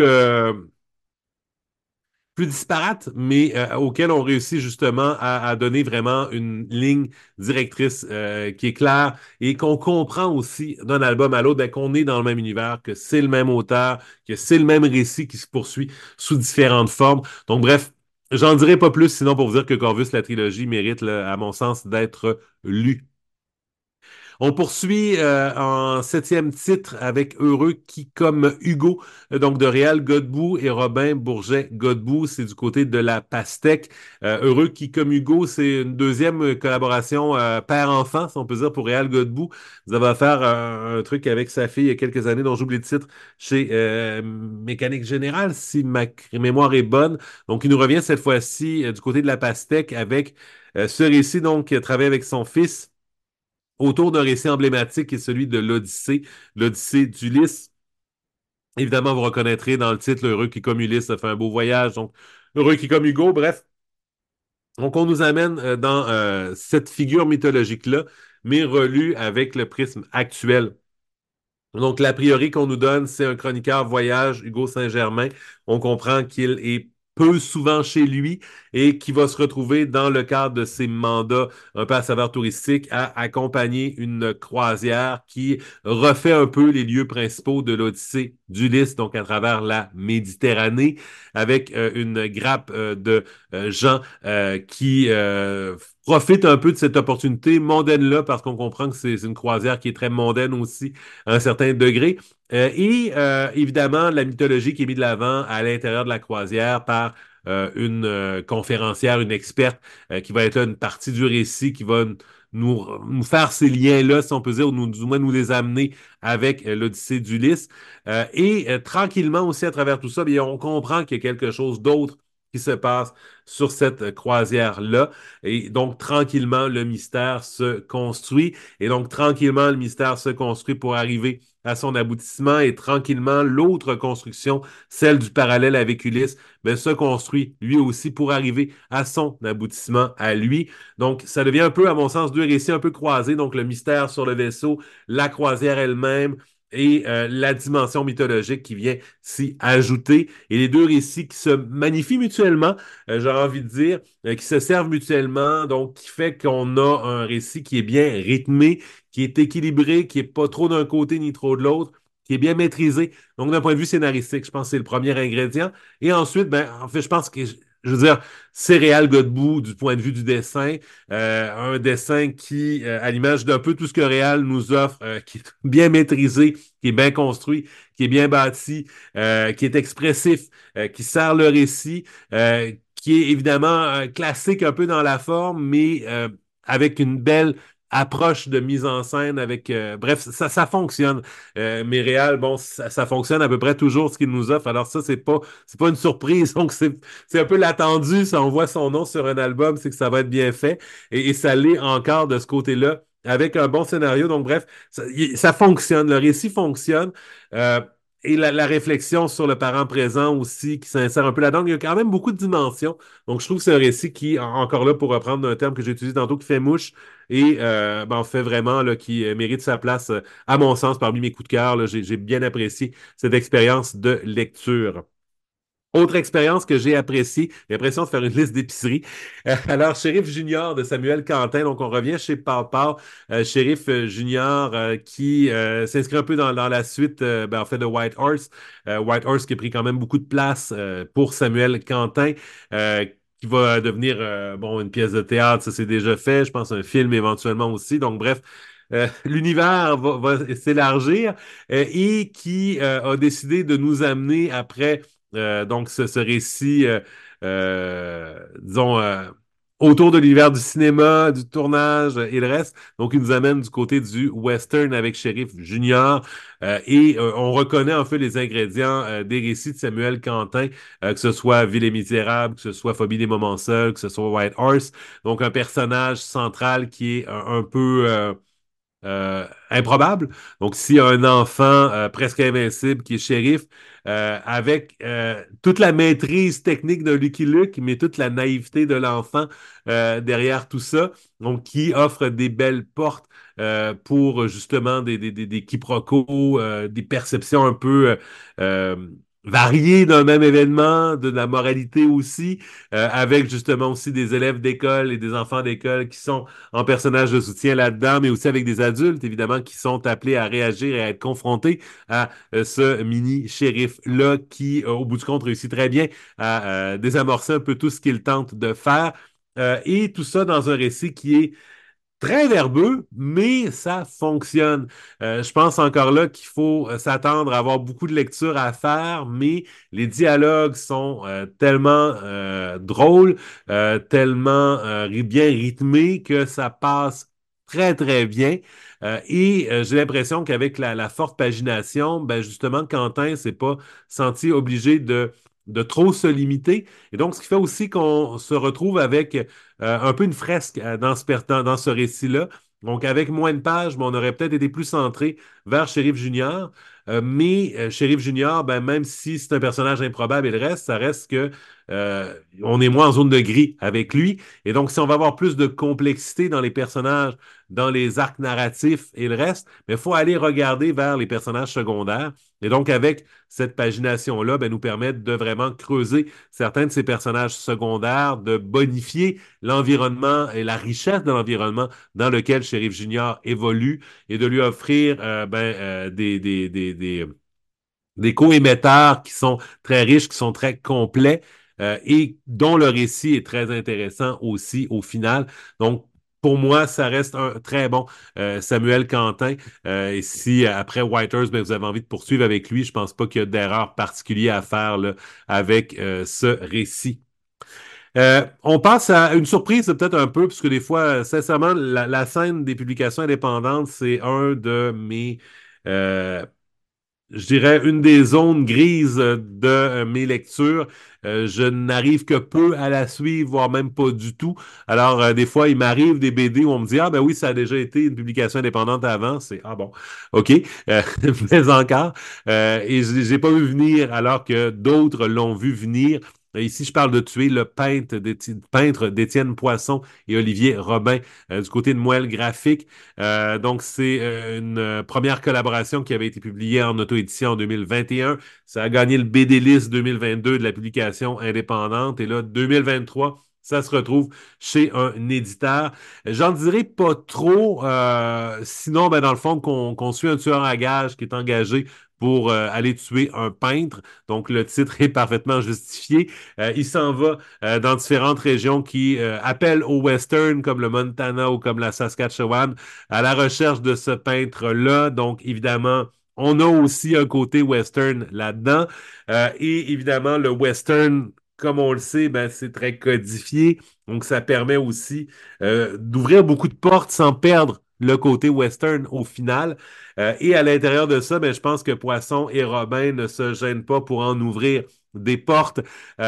plus disparates, mais auxquels on réussit justement à donner vraiment une ligne directrice qui est claire et qu'on comprend aussi d'un album à l'autre, ben, qu'on est dans le même univers, que c'est le même auteur, que c'est le même récit qui se poursuit sous différentes formes. Donc bref, j'en dirai pas plus, sinon pour vous dire que Corvus, la trilogie, mérite, là, à mon sens, d'être lu. On poursuit en septième titre avec Heureux qui comme Hugo, donc de Réal Godbout et Robin Bourget-Godbout, c'est du côté de la pastèque. Heureux qui comme Hugo, c'est une deuxième collaboration père-enfant, si on peut dire, pour Réal Godbout. Vous avez affaire à un truc avec sa fille il y a quelques années, dont j'oublie le titre, chez Mécanique Générale, si ma mémoire est bonne. Donc, il nous revient cette fois-ci du côté de la pastèque avec ce récit, donc, qui travaille avec son fils autour d'un récit emblématique qui est celui de l'Odyssée, l'Odyssée d'Ulysse. Évidemment, vous reconnaîtrez dans le titre Heureux qui comme Ulysse a fait un beau voyage, donc Heureux qui comme Hugo, bref. Donc, on nous amène dans cette figure mythologique-là, mais relue avec le prisme actuel. Donc, l'a priori qu'on nous donne, c'est un chroniqueur voyage, Hugo Saint-Germain. On comprend qu'il est peu souvent chez lui et qui va se retrouver dans le cadre de ses mandats un peu à saveur touristique à accompagner une croisière qui refait un peu les lieux principaux de l'Odyssée d'Ulysse, donc à travers la Méditerranée, avec une grappe de gens qui profitent un peu de cette opportunité mondaine-là, parce qu'on comprend que c'est une croisière qui est très mondaine aussi à un certain degré. Évidemment, la mythologie qui est mise de l'avant à l'intérieur de la croisière par une conférencière, une experte qui va être là une partie du récit, qui va nous faire ces liens-là, si on peut dire, ou du moins nous les amener avec l'Odyssée d'Ulysse. Tranquillement aussi à travers tout ça, bien, on comprend qu'il y a quelque chose d'autre qui se passe sur cette croisière-là. Et donc, tranquillement, le mystère se construit. Et donc, tranquillement, le mystère se construit pour arriver à son aboutissement. Et tranquillement, l'autre construction, celle du parallèle avec Ulysse, ben, se construit lui aussi pour arriver à son aboutissement à lui. Donc, ça devient un peu, à mon sens, deux récits un peu croisés. Donc, le mystère sur le vaisseau, la croisière elle-même et la dimension mythologique qui vient s'y ajouter. Et les deux récits qui se magnifient mutuellement, j'ai envie de dire, qui se servent mutuellement, donc qui fait qu'on a un récit qui est bien rythmé, qui est équilibré, qui est pas trop d'un côté ni trop de l'autre, qui est bien maîtrisé. Donc, d'un point de vue scénaristique, je pense que c'est le premier ingrédient. Et ensuite, ben, en fait, je pense que, je veux dire, c'est Réal Godbout du point de vue du dessin. Un dessin qui, à l'image d'un peu tout ce que Réal nous offre, qui est bien maîtrisé, qui est bien construit, qui est bien bâti, qui est expressif, qui sert le récit, qui est évidemment classique un peu dans la forme, mais avec une belle approche de mise en scène avec bref ça fonctionne mais Réal bon ça fonctionne à peu près toujours ce qu'il nous offre alors ça c'est pas une surprise donc c'est un peu l'attendu si on voit son nom sur un album c'est que ça va être bien fait et ça l'est encore de ce côté-là avec un bon scénario donc bref ça fonctionne le récit fonctionne euh, et la réflexion sur le parent présent aussi, qui s'insère un peu là-dedans, il y a quand même beaucoup de dimensions. Donc, je trouve que c'est un récit qui, encore là, pour reprendre un terme que j'ai utilisé tantôt, qui fait mouche et ben, en fait vraiment là, qui mérite sa place, à mon sens, parmi mes coups de cœur. Là, j'ai bien apprécié cette expérience de lecture. Autre expérience que j'ai appréciée, j'ai l'impression de faire une liste d'épicerie. Alors, Shérif Junior de Samuel Quentin, donc on revient chez Pau Shérif Junior qui s'inscrit un peu dans la suite ben, en fait de White Horse. White Horse qui a pris quand même beaucoup de place pour Samuel Quentin. Qui va devenir bon une pièce de théâtre, ça c'est déjà fait, je pense un film éventuellement aussi. Donc bref, l'univers va s'élargir et qui a décidé de nous amener après donc, ce récit, disons, autour de l'univers du cinéma, du tournage et le reste. Donc, il nous amène du côté du western avec Shérif Junior. On reconnaît en fait les ingrédients des récits de Samuel Quentin, que ce soit Ville et Misérable, que ce soit Phobie des moments seuls, que ce soit White Horse. Donc, un personnage central qui est un peu improbable. Donc, s'il y a un enfant presque invincible qui est shérif, avec toute la maîtrise technique d'un Lucky Luke, mais toute la naïveté de l'enfant derrière tout ça, donc qui offre des belles portes pour justement des quiproquos, des perceptions un peu variées d'un même événement, de la moralité aussi, avec justement aussi des élèves d'école et des enfants d'école qui sont en personnages de soutien là-dedans, mais aussi avec des adultes, évidemment, qui sont appelés à réagir et à être confrontés à ce mini-shérif-là qui, au bout du compte, réussit très bien à désamorcer un peu tout ce qu'il tente de faire. Et tout ça dans un récit qui est très verbeux, mais ça fonctionne. Je pense encore là qu'il faut s'attendre à avoir beaucoup de lectures à faire, mais les dialogues sont tellement drôles, tellement bien rythmés que ça passe très, très bien. J'ai l'impression qu'avec la forte pagination, ben justement, Quentin s'est pas senti obligé de trop se limiter. Et donc, ce qui fait aussi qu'on se retrouve avec un peu une fresque dans ce récit-là. Donc, avec moins de pages, mais on aurait peut-être été plus centré vers Shérif Junior. Mais Sheriff Junior, ben, même si c'est un personnage improbable et le reste, ça reste que on est moins en zone de gris avec lui. Et donc, si on va avoir plus de complexité dans les personnages, dans les arcs narratifs et le reste, il faut aller regarder vers les personnages secondaires. Et donc, avec cette pagination-là, ben, nous permettre de vraiment creuser certains de ces personnages secondaires, de bonifier l'environnement et la richesse de l'environnement dans lequel Sheriff Junior évolue et de lui offrir des co-émetteurs qui sont très riches, qui sont très complets et dont le récit est très intéressant aussi au final. Donc, pour moi, ça reste un très bon Samuel Quentin. Et si après Whitehurst, ben, vous avez envie de poursuivre avec lui, je pense pas qu'il y a d'erreur particulière à faire là, avec ce récit. On passe à une surprise peut-être un peu, parce que des fois, sincèrement, la scène des publications indépendantes, c'est un de mes je dirais, une des zones grises de mes lectures. Je n'arrive que peu à la suivre, voire même pas du tout. Alors, des fois, il m'arrive des BD où on me dit, ah ben oui, ça a déjà été une publication indépendante avant. C'est, ah bon, OK, mais encore. Et j'ai pas vu venir alors que d'autres l'ont vu venir. Ici, je parle de tuer le peintre d'Étienne Poisson et Olivier Robin du côté de Moelle Graphique. Donc, c'est une première collaboration qui avait été publiée en auto-édition en 2021. Ça a gagné le BD List 2022 de la publication indépendante. Et là, 2023, ça se retrouve chez un éditeur. J'en dirai pas trop, sinon, ben, dans le fond, qu'on suit un tueur à gages qui est engagé pour aller tuer un peintre. Donc, le titre est parfaitement justifié. Il s'en va dans différentes régions qui appellent au western, comme le Montana ou comme la Saskatchewan, à la recherche de ce peintre-là. Donc, évidemment, on a aussi un côté western là-dedans. Et évidemment, le western, comme on le sait, ben, c'est très codifié. Donc, ça permet aussi d'ouvrir beaucoup de portes sans perdre le côté western au final. Et à l'intérieur de ça, ben, je pense que Poisson et Robin ne se gênent pas pour en ouvrir des portes.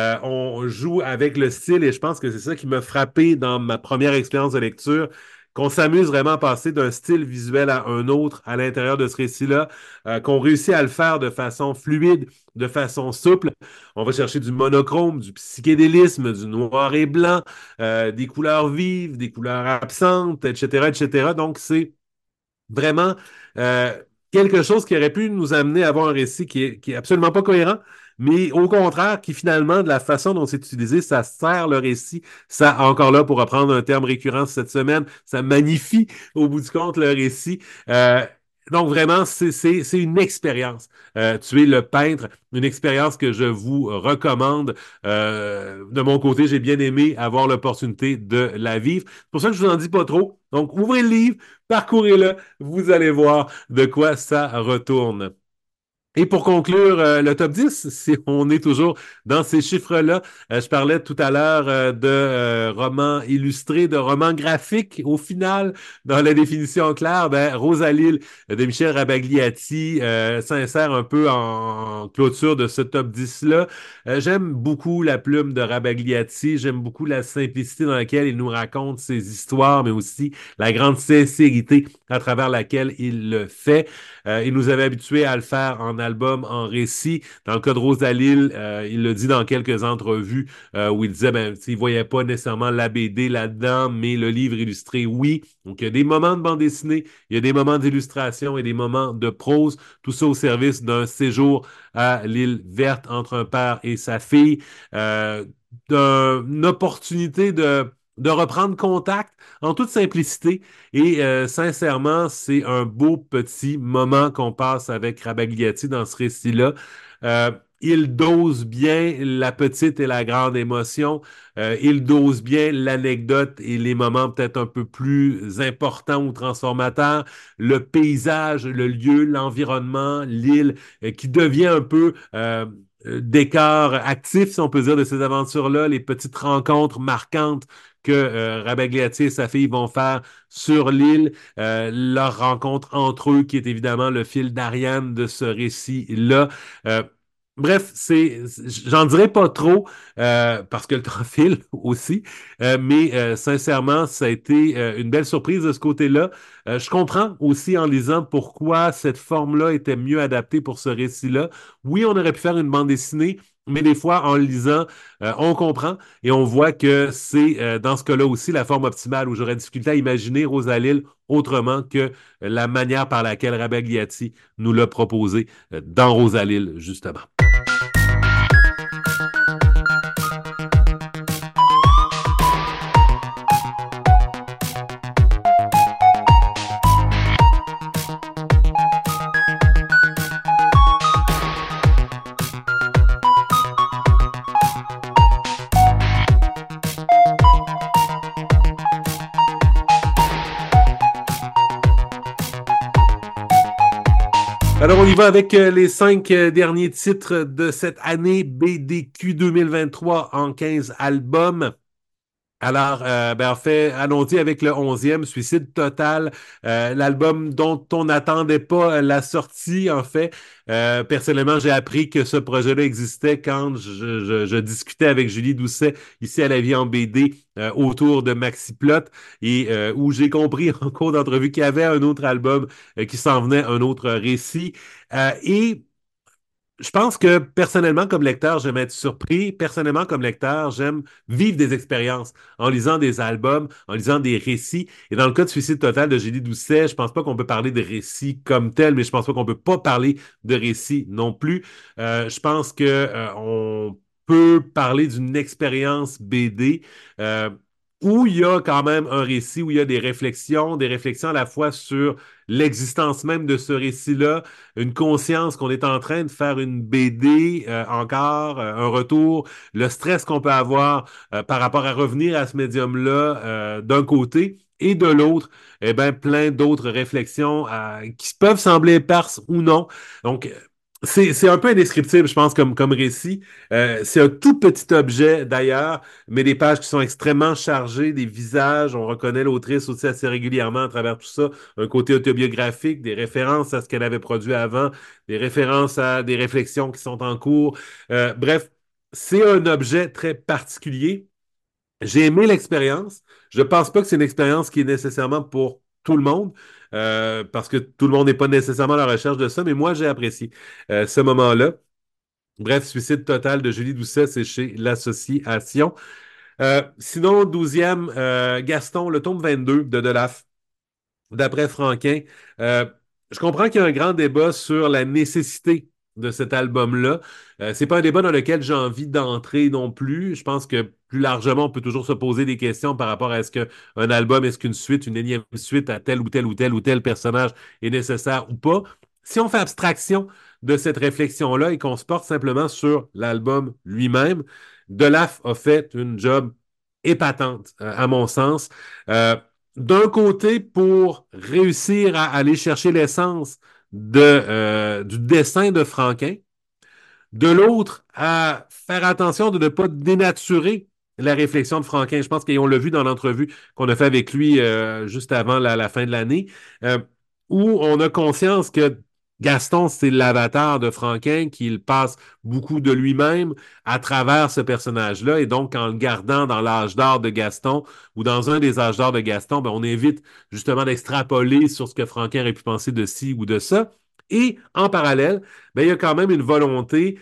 On joue avec le style et je pense que c'est ça qui m'a frappé dans ma première expérience de lecture, qu'on s'amuse vraiment à passer d'un style visuel à un autre à l'intérieur de ce récit-là, qu'on réussit à le faire de façon fluide, de façon souple. On va chercher du monochrome, du psychédélisme, du noir et blanc, des couleurs vives, des couleurs absentes, etc., etc. Donc, c'est vraiment euh, quelque chose qui aurait pu nous amener à avoir un récit qui est absolument pas cohérent, mais au contraire, qui finalement, de la façon dont c'est utilisé, ça sert le récit. Ça, encore là, pour reprendre un terme récurrent cette semaine, ça magnifie au bout du compte le récit. Donc vraiment, c'est une expérience. Tu es le peintre, une expérience que je vous recommande. De mon côté, j'ai bien aimé avoir l'opportunité de la vivre. C'est pour ça que je vous en dis pas trop. Donc, ouvrez le livre, parcourez-le, vous allez voir de quoi ça retourne. Et pour conclure le top 10, si on est toujours dans ces chiffres-là, je parlais tout à l'heure de romans illustrés, de romans graphiques. Au final, dans la définition claire, ben, Rosalille de Michel Rabagliati s'insère un peu en clôture de ce top 10-là. J'aime beaucoup la plume de Rabagliati, j'aime beaucoup la simplicité dans laquelle il nous raconte ses histoires, mais aussi la grande sincérité à travers laquelle il le fait. Il nous avait habitués à le faire en album, en récit. Dans le cas de Rosalille, il le dit dans quelques entrevues où il disait ben, il ne voyait pas nécessairement la BD là-dedans, mais le livre illustré, oui. Donc, il y a des moments de bande dessinée, il y a des moments d'illustration et des moments de prose, tout ça au service d'un séjour à l'île verte entre un père et sa fille, d'une opportunité de reprendre contact en toute simplicité. Et sincèrement, c'est un beau petit moment qu'on passe avec Rabagliati dans ce récit-là. Euh, il dose bien la petite et la grande émotion. Il dose bien l'anecdote et les moments peut-être un peu plus importants ou transformateurs. Le paysage, le lieu, l'environnement, l'île, qui devient un peu décor actif, si on peut dire, de ces aventures-là, les petites rencontres marquantes que Rabagliati et sa fille vont faire sur l'île, leur rencontre entre eux, qui est évidemment le fil d'Ariane de ce récit-là. Euh, Bref, j'en dirais pas trop parce que le temps file aussi, mais sincèrement, ça a été une belle surprise de ce côté-là. Je comprends aussi en lisant pourquoi cette forme-là était mieux adaptée pour ce récit-là. Oui, on aurait pu faire une bande dessinée, mais des fois, en le lisant, on comprend et on voit que c'est dans ce cas-là aussi la forme optimale où j'aurais difficulté à imaginer Rosalil autrement que la manière par laquelle Rabagliati nous l'a proposé dans Rosalil, justement. Alors, on y va avec les cinq derniers titres de cette année BDQ 2023 en 15 albums. Alors, en fait, allons-y avec le 11e, Suicide Total, l'album dont on n'attendait pas la sortie, en fait. Personnellement, j'ai appris que ce projet-là existait quand je discutais avec Julie Doucet, ici à La Vie en BD, autour de Maxi Plot, et où j'ai compris en cours d'entrevue qu'il y avait un autre album qui s'en venait, un autre récit. Et je pense que personnellement, comme lecteur, j'aime être surpris. Personnellement, comme lecteur, j'aime vivre des expériences en lisant des albums, en lisant des récits. Et dans le cas de Suicide Total de Julie Doucet, je pense pas qu'on peut parler de récits comme tel, mais je pense pas qu'on peut pas parler de récits non plus. Je pense que on peut parler d'une expérience BD. Où il y a quand même un récit, où il y a des réflexions à la fois sur l'existence même de ce récit-là, une conscience qu'on est en train de faire une BD encore, un retour, le stress qu'on peut avoir par rapport à revenir à ce médium-là d'un côté. Et de l'autre, eh ben, plein d'autres réflexions qui peuvent sembler éparses ou non. Donc, c'est un peu indescriptible, je pense, comme récit. C'est un tout petit objet, d'ailleurs, mais des pages qui sont extrêmement chargées, des visages. On reconnaît l'autrice aussi assez régulièrement à travers tout ça. Un côté autobiographique, des références à ce qu'elle avait produit avant, des références à des réflexions qui sont en cours. Bref, c'est un objet très particulier. J'ai aimé l'expérience. Je pense pas que c'est une expérience qui est nécessairement pour tout le monde, parce que tout le monde n'est pas nécessairement à la recherche de ça, mais moi, j'ai apprécié ce moment-là. Bref, Suicide total de Julie Doucet, c'est chez l'Association. Sinon, 12e, Gaston, le tome 22 de Delaf d'après Franquin. Euh, je comprends qu'il y a un grand débat sur la nécessité de cet album-là. C'est pas un débat dans lequel j'ai envie d'entrer non plus. Je pense que plus largement, on peut toujours se poser des questions par rapport à est-ce qu'un album, est-ce qu'une suite, une énième suite à tel ou tel ou tel ou tel personnage est nécessaire ou pas. Si on fait abstraction de cette réflexion-là et qu'on se porte simplement sur l'album lui-même, Delaf a fait une job épatante, à mon sens. D'un côté, pour réussir à aller chercher l'essence du dessin de Franquin, de l'autre, à faire attention de ne pas dénaturer la réflexion de Franquin. Je pense qu'on l'a vu dans l'entrevue qu'on a fait avec lui juste avant la fin de l'année, euh, où on a conscience que Gaston, c'est l'avatar de Franquin, qu'il passe beaucoup de lui-même à travers ce personnage-là. Et donc, en le gardant dans l'âge d'or de Gaston ou dans un des âges d'or de Gaston, ben, on évite justement d'extrapoler sur ce que Franquin aurait pu penser de ci ou de ça. Et en parallèle, ben, il y a quand même une volonté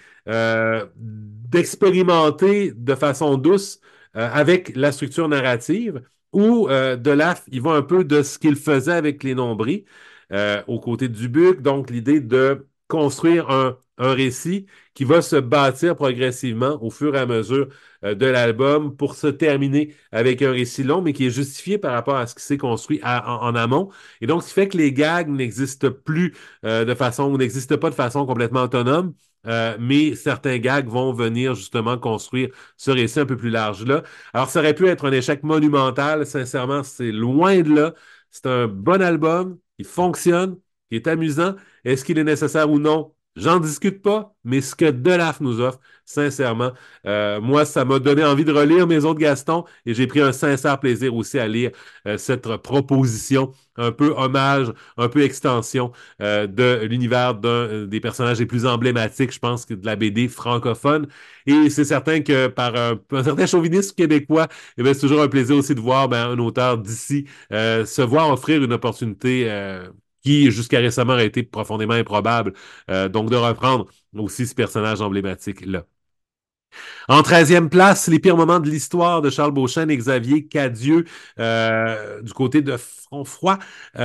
d'expérimenter de façon douce avec la structure narrative où Delaf, il va un peu de ce qu'il faisait avec les nombris aux côtés du Dubuc, donc l'idée de construire un récit qui va se bâtir progressivement au fur et à mesure de l'album pour se terminer avec un récit long, mais qui est justifié par rapport à ce qui s'est construit en amont. Et donc, ce qui fait que les gags n'existent plus de façon, ou n'existent pas de façon complètement autonome, mais certains gags vont venir justement construire ce récit un peu plus large-là. Alors, ça aurait pu être un échec monumental. Sincèrement, c'est loin de là. C'est un bon album, il fonctionne, il est amusant. Est-ce qu'il est nécessaire ou non? J'en discute pas, mais ce que Delaf nous offre, sincèrement, moi, ça m'a donné envie de relire mes autres Gaston et j'ai pris un sincère plaisir aussi à lire cette proposition, un peu hommage, un peu extension de l'univers d'un des personnages les plus emblématiques, je pense, de la BD francophone. Et c'est certain que par un certain chauvinisme québécois, eh bien, c'est toujours un plaisir aussi de voir ben, un auteur d'ici se voir offrir une opportunité qui, jusqu'à récemment, aurait été profondément improbable. Donc, de reprendre aussi ce personnage emblématique-là. En 13e place, les pires moments de l'histoire de Charles Beauchesne et Xavier Cadieux du côté de Froid.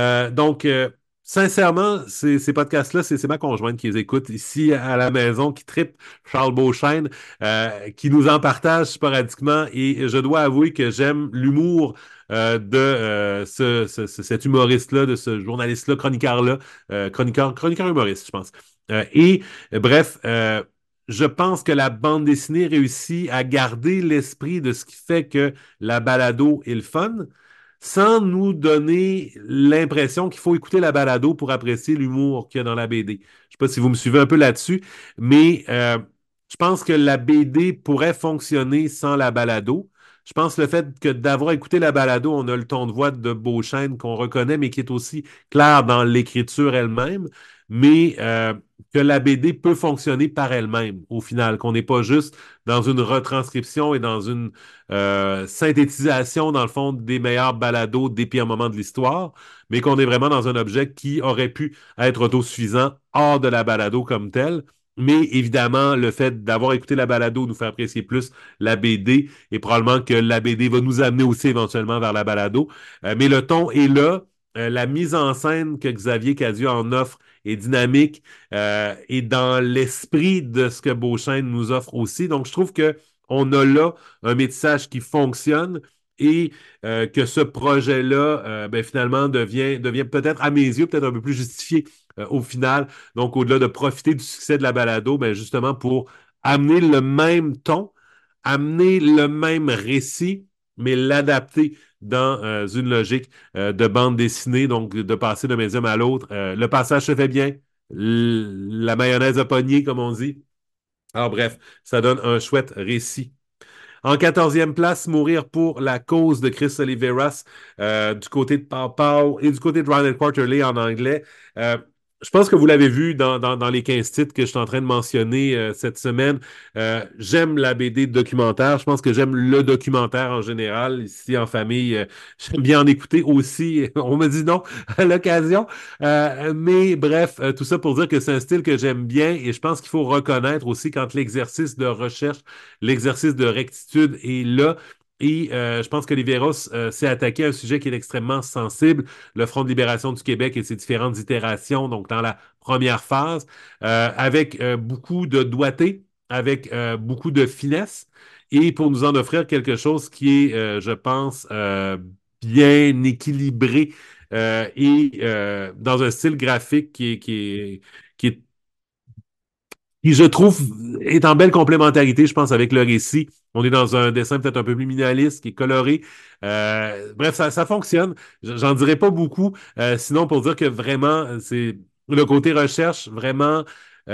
Sincèrement, ces podcasts-là, c'est ma conjointe qui les écoute ici à la maison, qui tripe Charles Beauchesne, qui nous en partage sporadiquement. Et je dois avouer que j'aime l'humour de cet humoriste-là, de ce journaliste-là, chroniqueur-là, chroniqueur humoriste, je pense. Bref, je pense que la bande dessinée réussit à garder l'esprit de ce qui fait que la balado est le fun, sans nous donner l'impression qu'il faut écouter la balado pour apprécier l'humour qu'il y a dans la BD. Je ne sais pas si vous me suivez un peu là-dessus, mais je pense que la BD pourrait fonctionner sans la balado. Je pense le fait que d'avoir écouté la balado, on a le ton de voix de Beauchesne qu'on reconnaît, mais qui est aussi clair dans l'écriture elle-même. Mais que la BD peut fonctionner par elle-même, au final, qu'on n'est pas juste dans une retranscription et dans une synthétisation, dans le fond, des meilleurs balados des pires moments de l'histoire, mais qu'on est vraiment dans un objet qui aurait pu être autosuffisant hors de la balado comme tel. Mais évidemment, le fait d'avoir écouté la balado nous fait apprécier plus la BD et probablement que la BD va nous amener aussi éventuellement vers la balado. Mais le ton est là. La mise en scène que Xavier Cadieux en offre est dynamique et dans l'esprit de ce que Beauchesne nous offre aussi. Donc, je trouve que on a là un métissage qui fonctionne et que ce projet-là, ben, finalement, devient peut-être à mes yeux, peut-être un peu plus justifié au final. Donc, au-delà de profiter du succès de la balado, ben, justement pour amener le même ton, amener le même récit, mais l'adapter dans une logique de bande dessinée, donc de passer d'un médium à l'autre. Le passage se fait bien, la mayonnaise a pogné, comme on dit. Alors bref, ça donne un chouette récit. En 14e place, Mourir pour la cause de Chris Oliveras du côté de Pau Pau et du côté de Ronald Quarterley en anglais. Euh, je pense que vous l'avez vu dans les 15 titres que je suis en train de mentionner cette semaine. J'aime la BD documentaire. Je pense que j'aime le documentaire en général. Ici, en famille, j'aime bien en écouter aussi. On me dit non à l'occasion. Mais bref, tout ça pour dire que c'est un style que j'aime bien et je pense qu'il faut reconnaître aussi quand l'exercice de recherche, l'exercice de rectitude est là. Et je pense que Oliveros s'est attaqué à un sujet qui est extrêmement sensible, le Front de libération du Québec et ses différentes itérations, donc dans la première phase, avec beaucoup de doigté, avec beaucoup de finesse, et pour nous en offrir quelque chose qui est, je pense, bien équilibré et dans un style graphique qui est qui, je trouve, est en belle complémentarité, je pense, avec le récit. On est dans un dessin peut-être un peu plus minimaliste, qui est coloré. Bref, ça fonctionne. J'en dirais pas beaucoup, sinon pour dire que vraiment, c'est le côté recherche, vraiment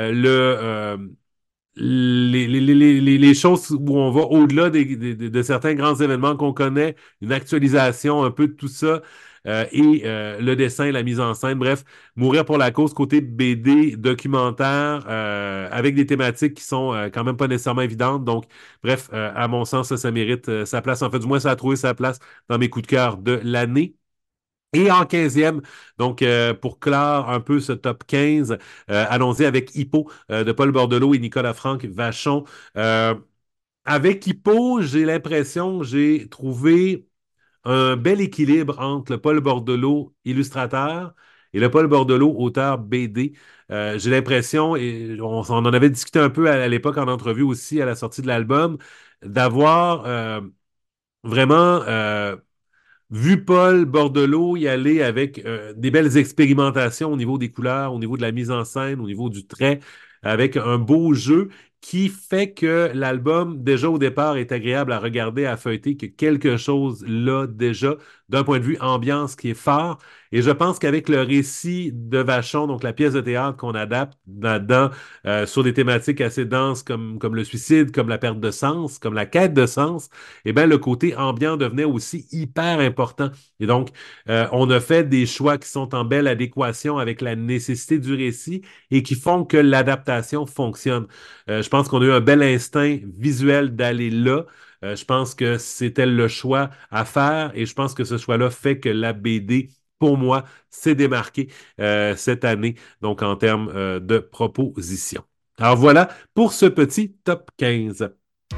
les choses où on va au-delà de certains grands événements qu'on connaît, une actualisation un peu de tout ça, et le dessin, la mise en scène, bref, Mourir pour la cause, côté BD, documentaire, avec des thématiques qui sont quand même pas nécessairement évidentes. Donc, bref, à mon sens, ça mérite sa place. En fait, du moins, ça a trouvé sa place dans mes coups de cœur de l'année. Et en 15e, donc pour clore un peu ce top 15, allons-y avec Hippo de Paul Bordelot et Nicolas-Franck Vachon. Euh, avec Hippo, j'ai l'impression, j'ai trouvé un bel équilibre entre le Paul Bordelot illustrateur et le Paul Bordelot auteur BD. J'ai l'impression, et on en avait discuté un peu à l'époque en entrevue aussi à la sortie de l'album, d'avoir vraiment vu Paul Bordelot y aller avec des belles expérimentations au niveau des couleurs, au niveau de la mise en scène, au niveau du trait, avec un beau jeu qui fait que l'album, déjà au départ, est agréable à regarder, à feuilleter, que quelque chose là déjà, d'un point de vue ambiance qui est fort. Et je pense qu'avec le récit de Vachon, donc la pièce de théâtre qu'on adapte là-dedans, sur des thématiques assez denses comme le suicide, comme la perte de sens, comme la quête de sens, eh bien, le côté ambiant devenait aussi hyper important. Et donc, on a fait des choix qui sont en belle adéquation avec la nécessité du récit et qui font que l'adaptation fonctionne. Je pense qu'on a eu un bel instinct visuel d'aller là. Je pense que c'était le choix à faire et je pense que ce choix-là fait que la BD, pour moi, s'est démarquée cette année, donc en termes de propositions. Alors voilà pour ce petit top 15.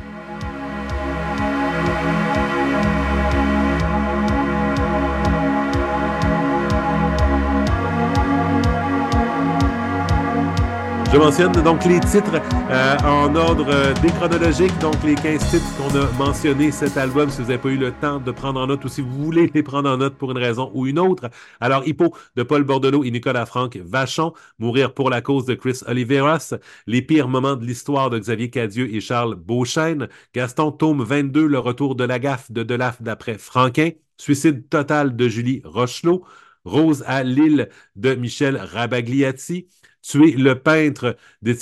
Je mentionne donc les titres en ordre déchronologique, donc les 15 titres qu'on a mentionnés cet album, si vous n'avez pas eu le temps de prendre en note ou si vous voulez les prendre en note pour une raison ou une autre. Alors, Hippo de Paul Bordelot et Nicolas Franck Vachon, Mourir pour la cause de Chris Oliveras, Les pires moments de l'histoire de Xavier Cadieux et Charles Beauchesne, Gaston, tome 22, Le retour de la gaffe de Delaf d'après Franquin, Suicide total de Julie Rochelot, Rose à Lille de Michel Rabagliati, Tuer le peintre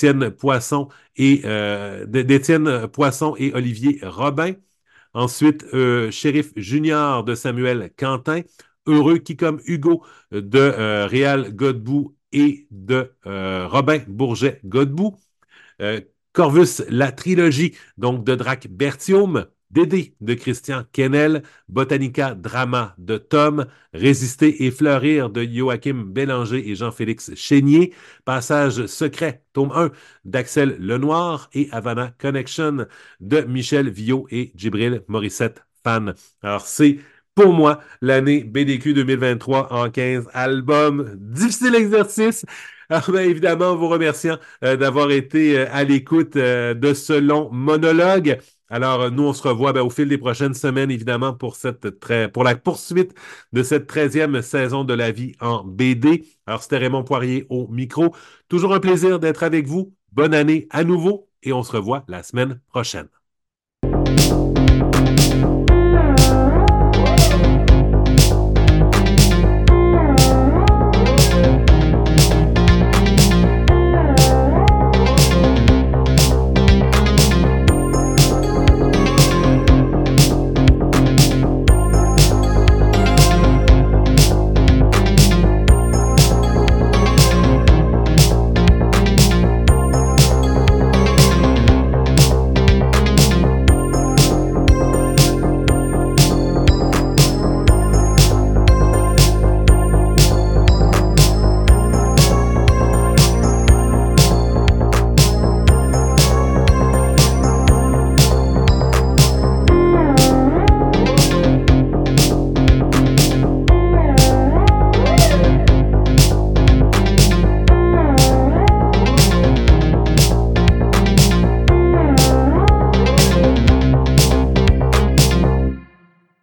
d'Étienne Poisson et Olivier Robin. Ensuite, Shérif Junior de Samuel Quentin. Heureux qui comme Hugo de Réal Godbout et de Robin Bourget-Godbout. Euh, Corvus, la trilogie, donc de Drac Berthiaume, Dédé de Christian Kennel, Botanica Drama de Tom, Résister et fleurir de Joachim Bélanger et Jean-Félix Chénier, Passage secret, tome 1 d'Axel Lenoir et Havana Connection de Michel Viau et Djibril Morissette Fan. Alors c'est pour moi l'année BDQ 2023 en 15 albums. Difficile exercice. Alors, bien évidemment, en vous remerciant d'avoir été à l'écoute de ce long monologue. Alors, nous, on se revoit au fil des prochaines semaines, évidemment, pour la poursuite de cette 13e saison de la vie en BD. Alors, c'était Raymond Poirier au micro. Toujours un plaisir d'être avec vous. Bonne année à nouveau et on se revoit la semaine prochaine.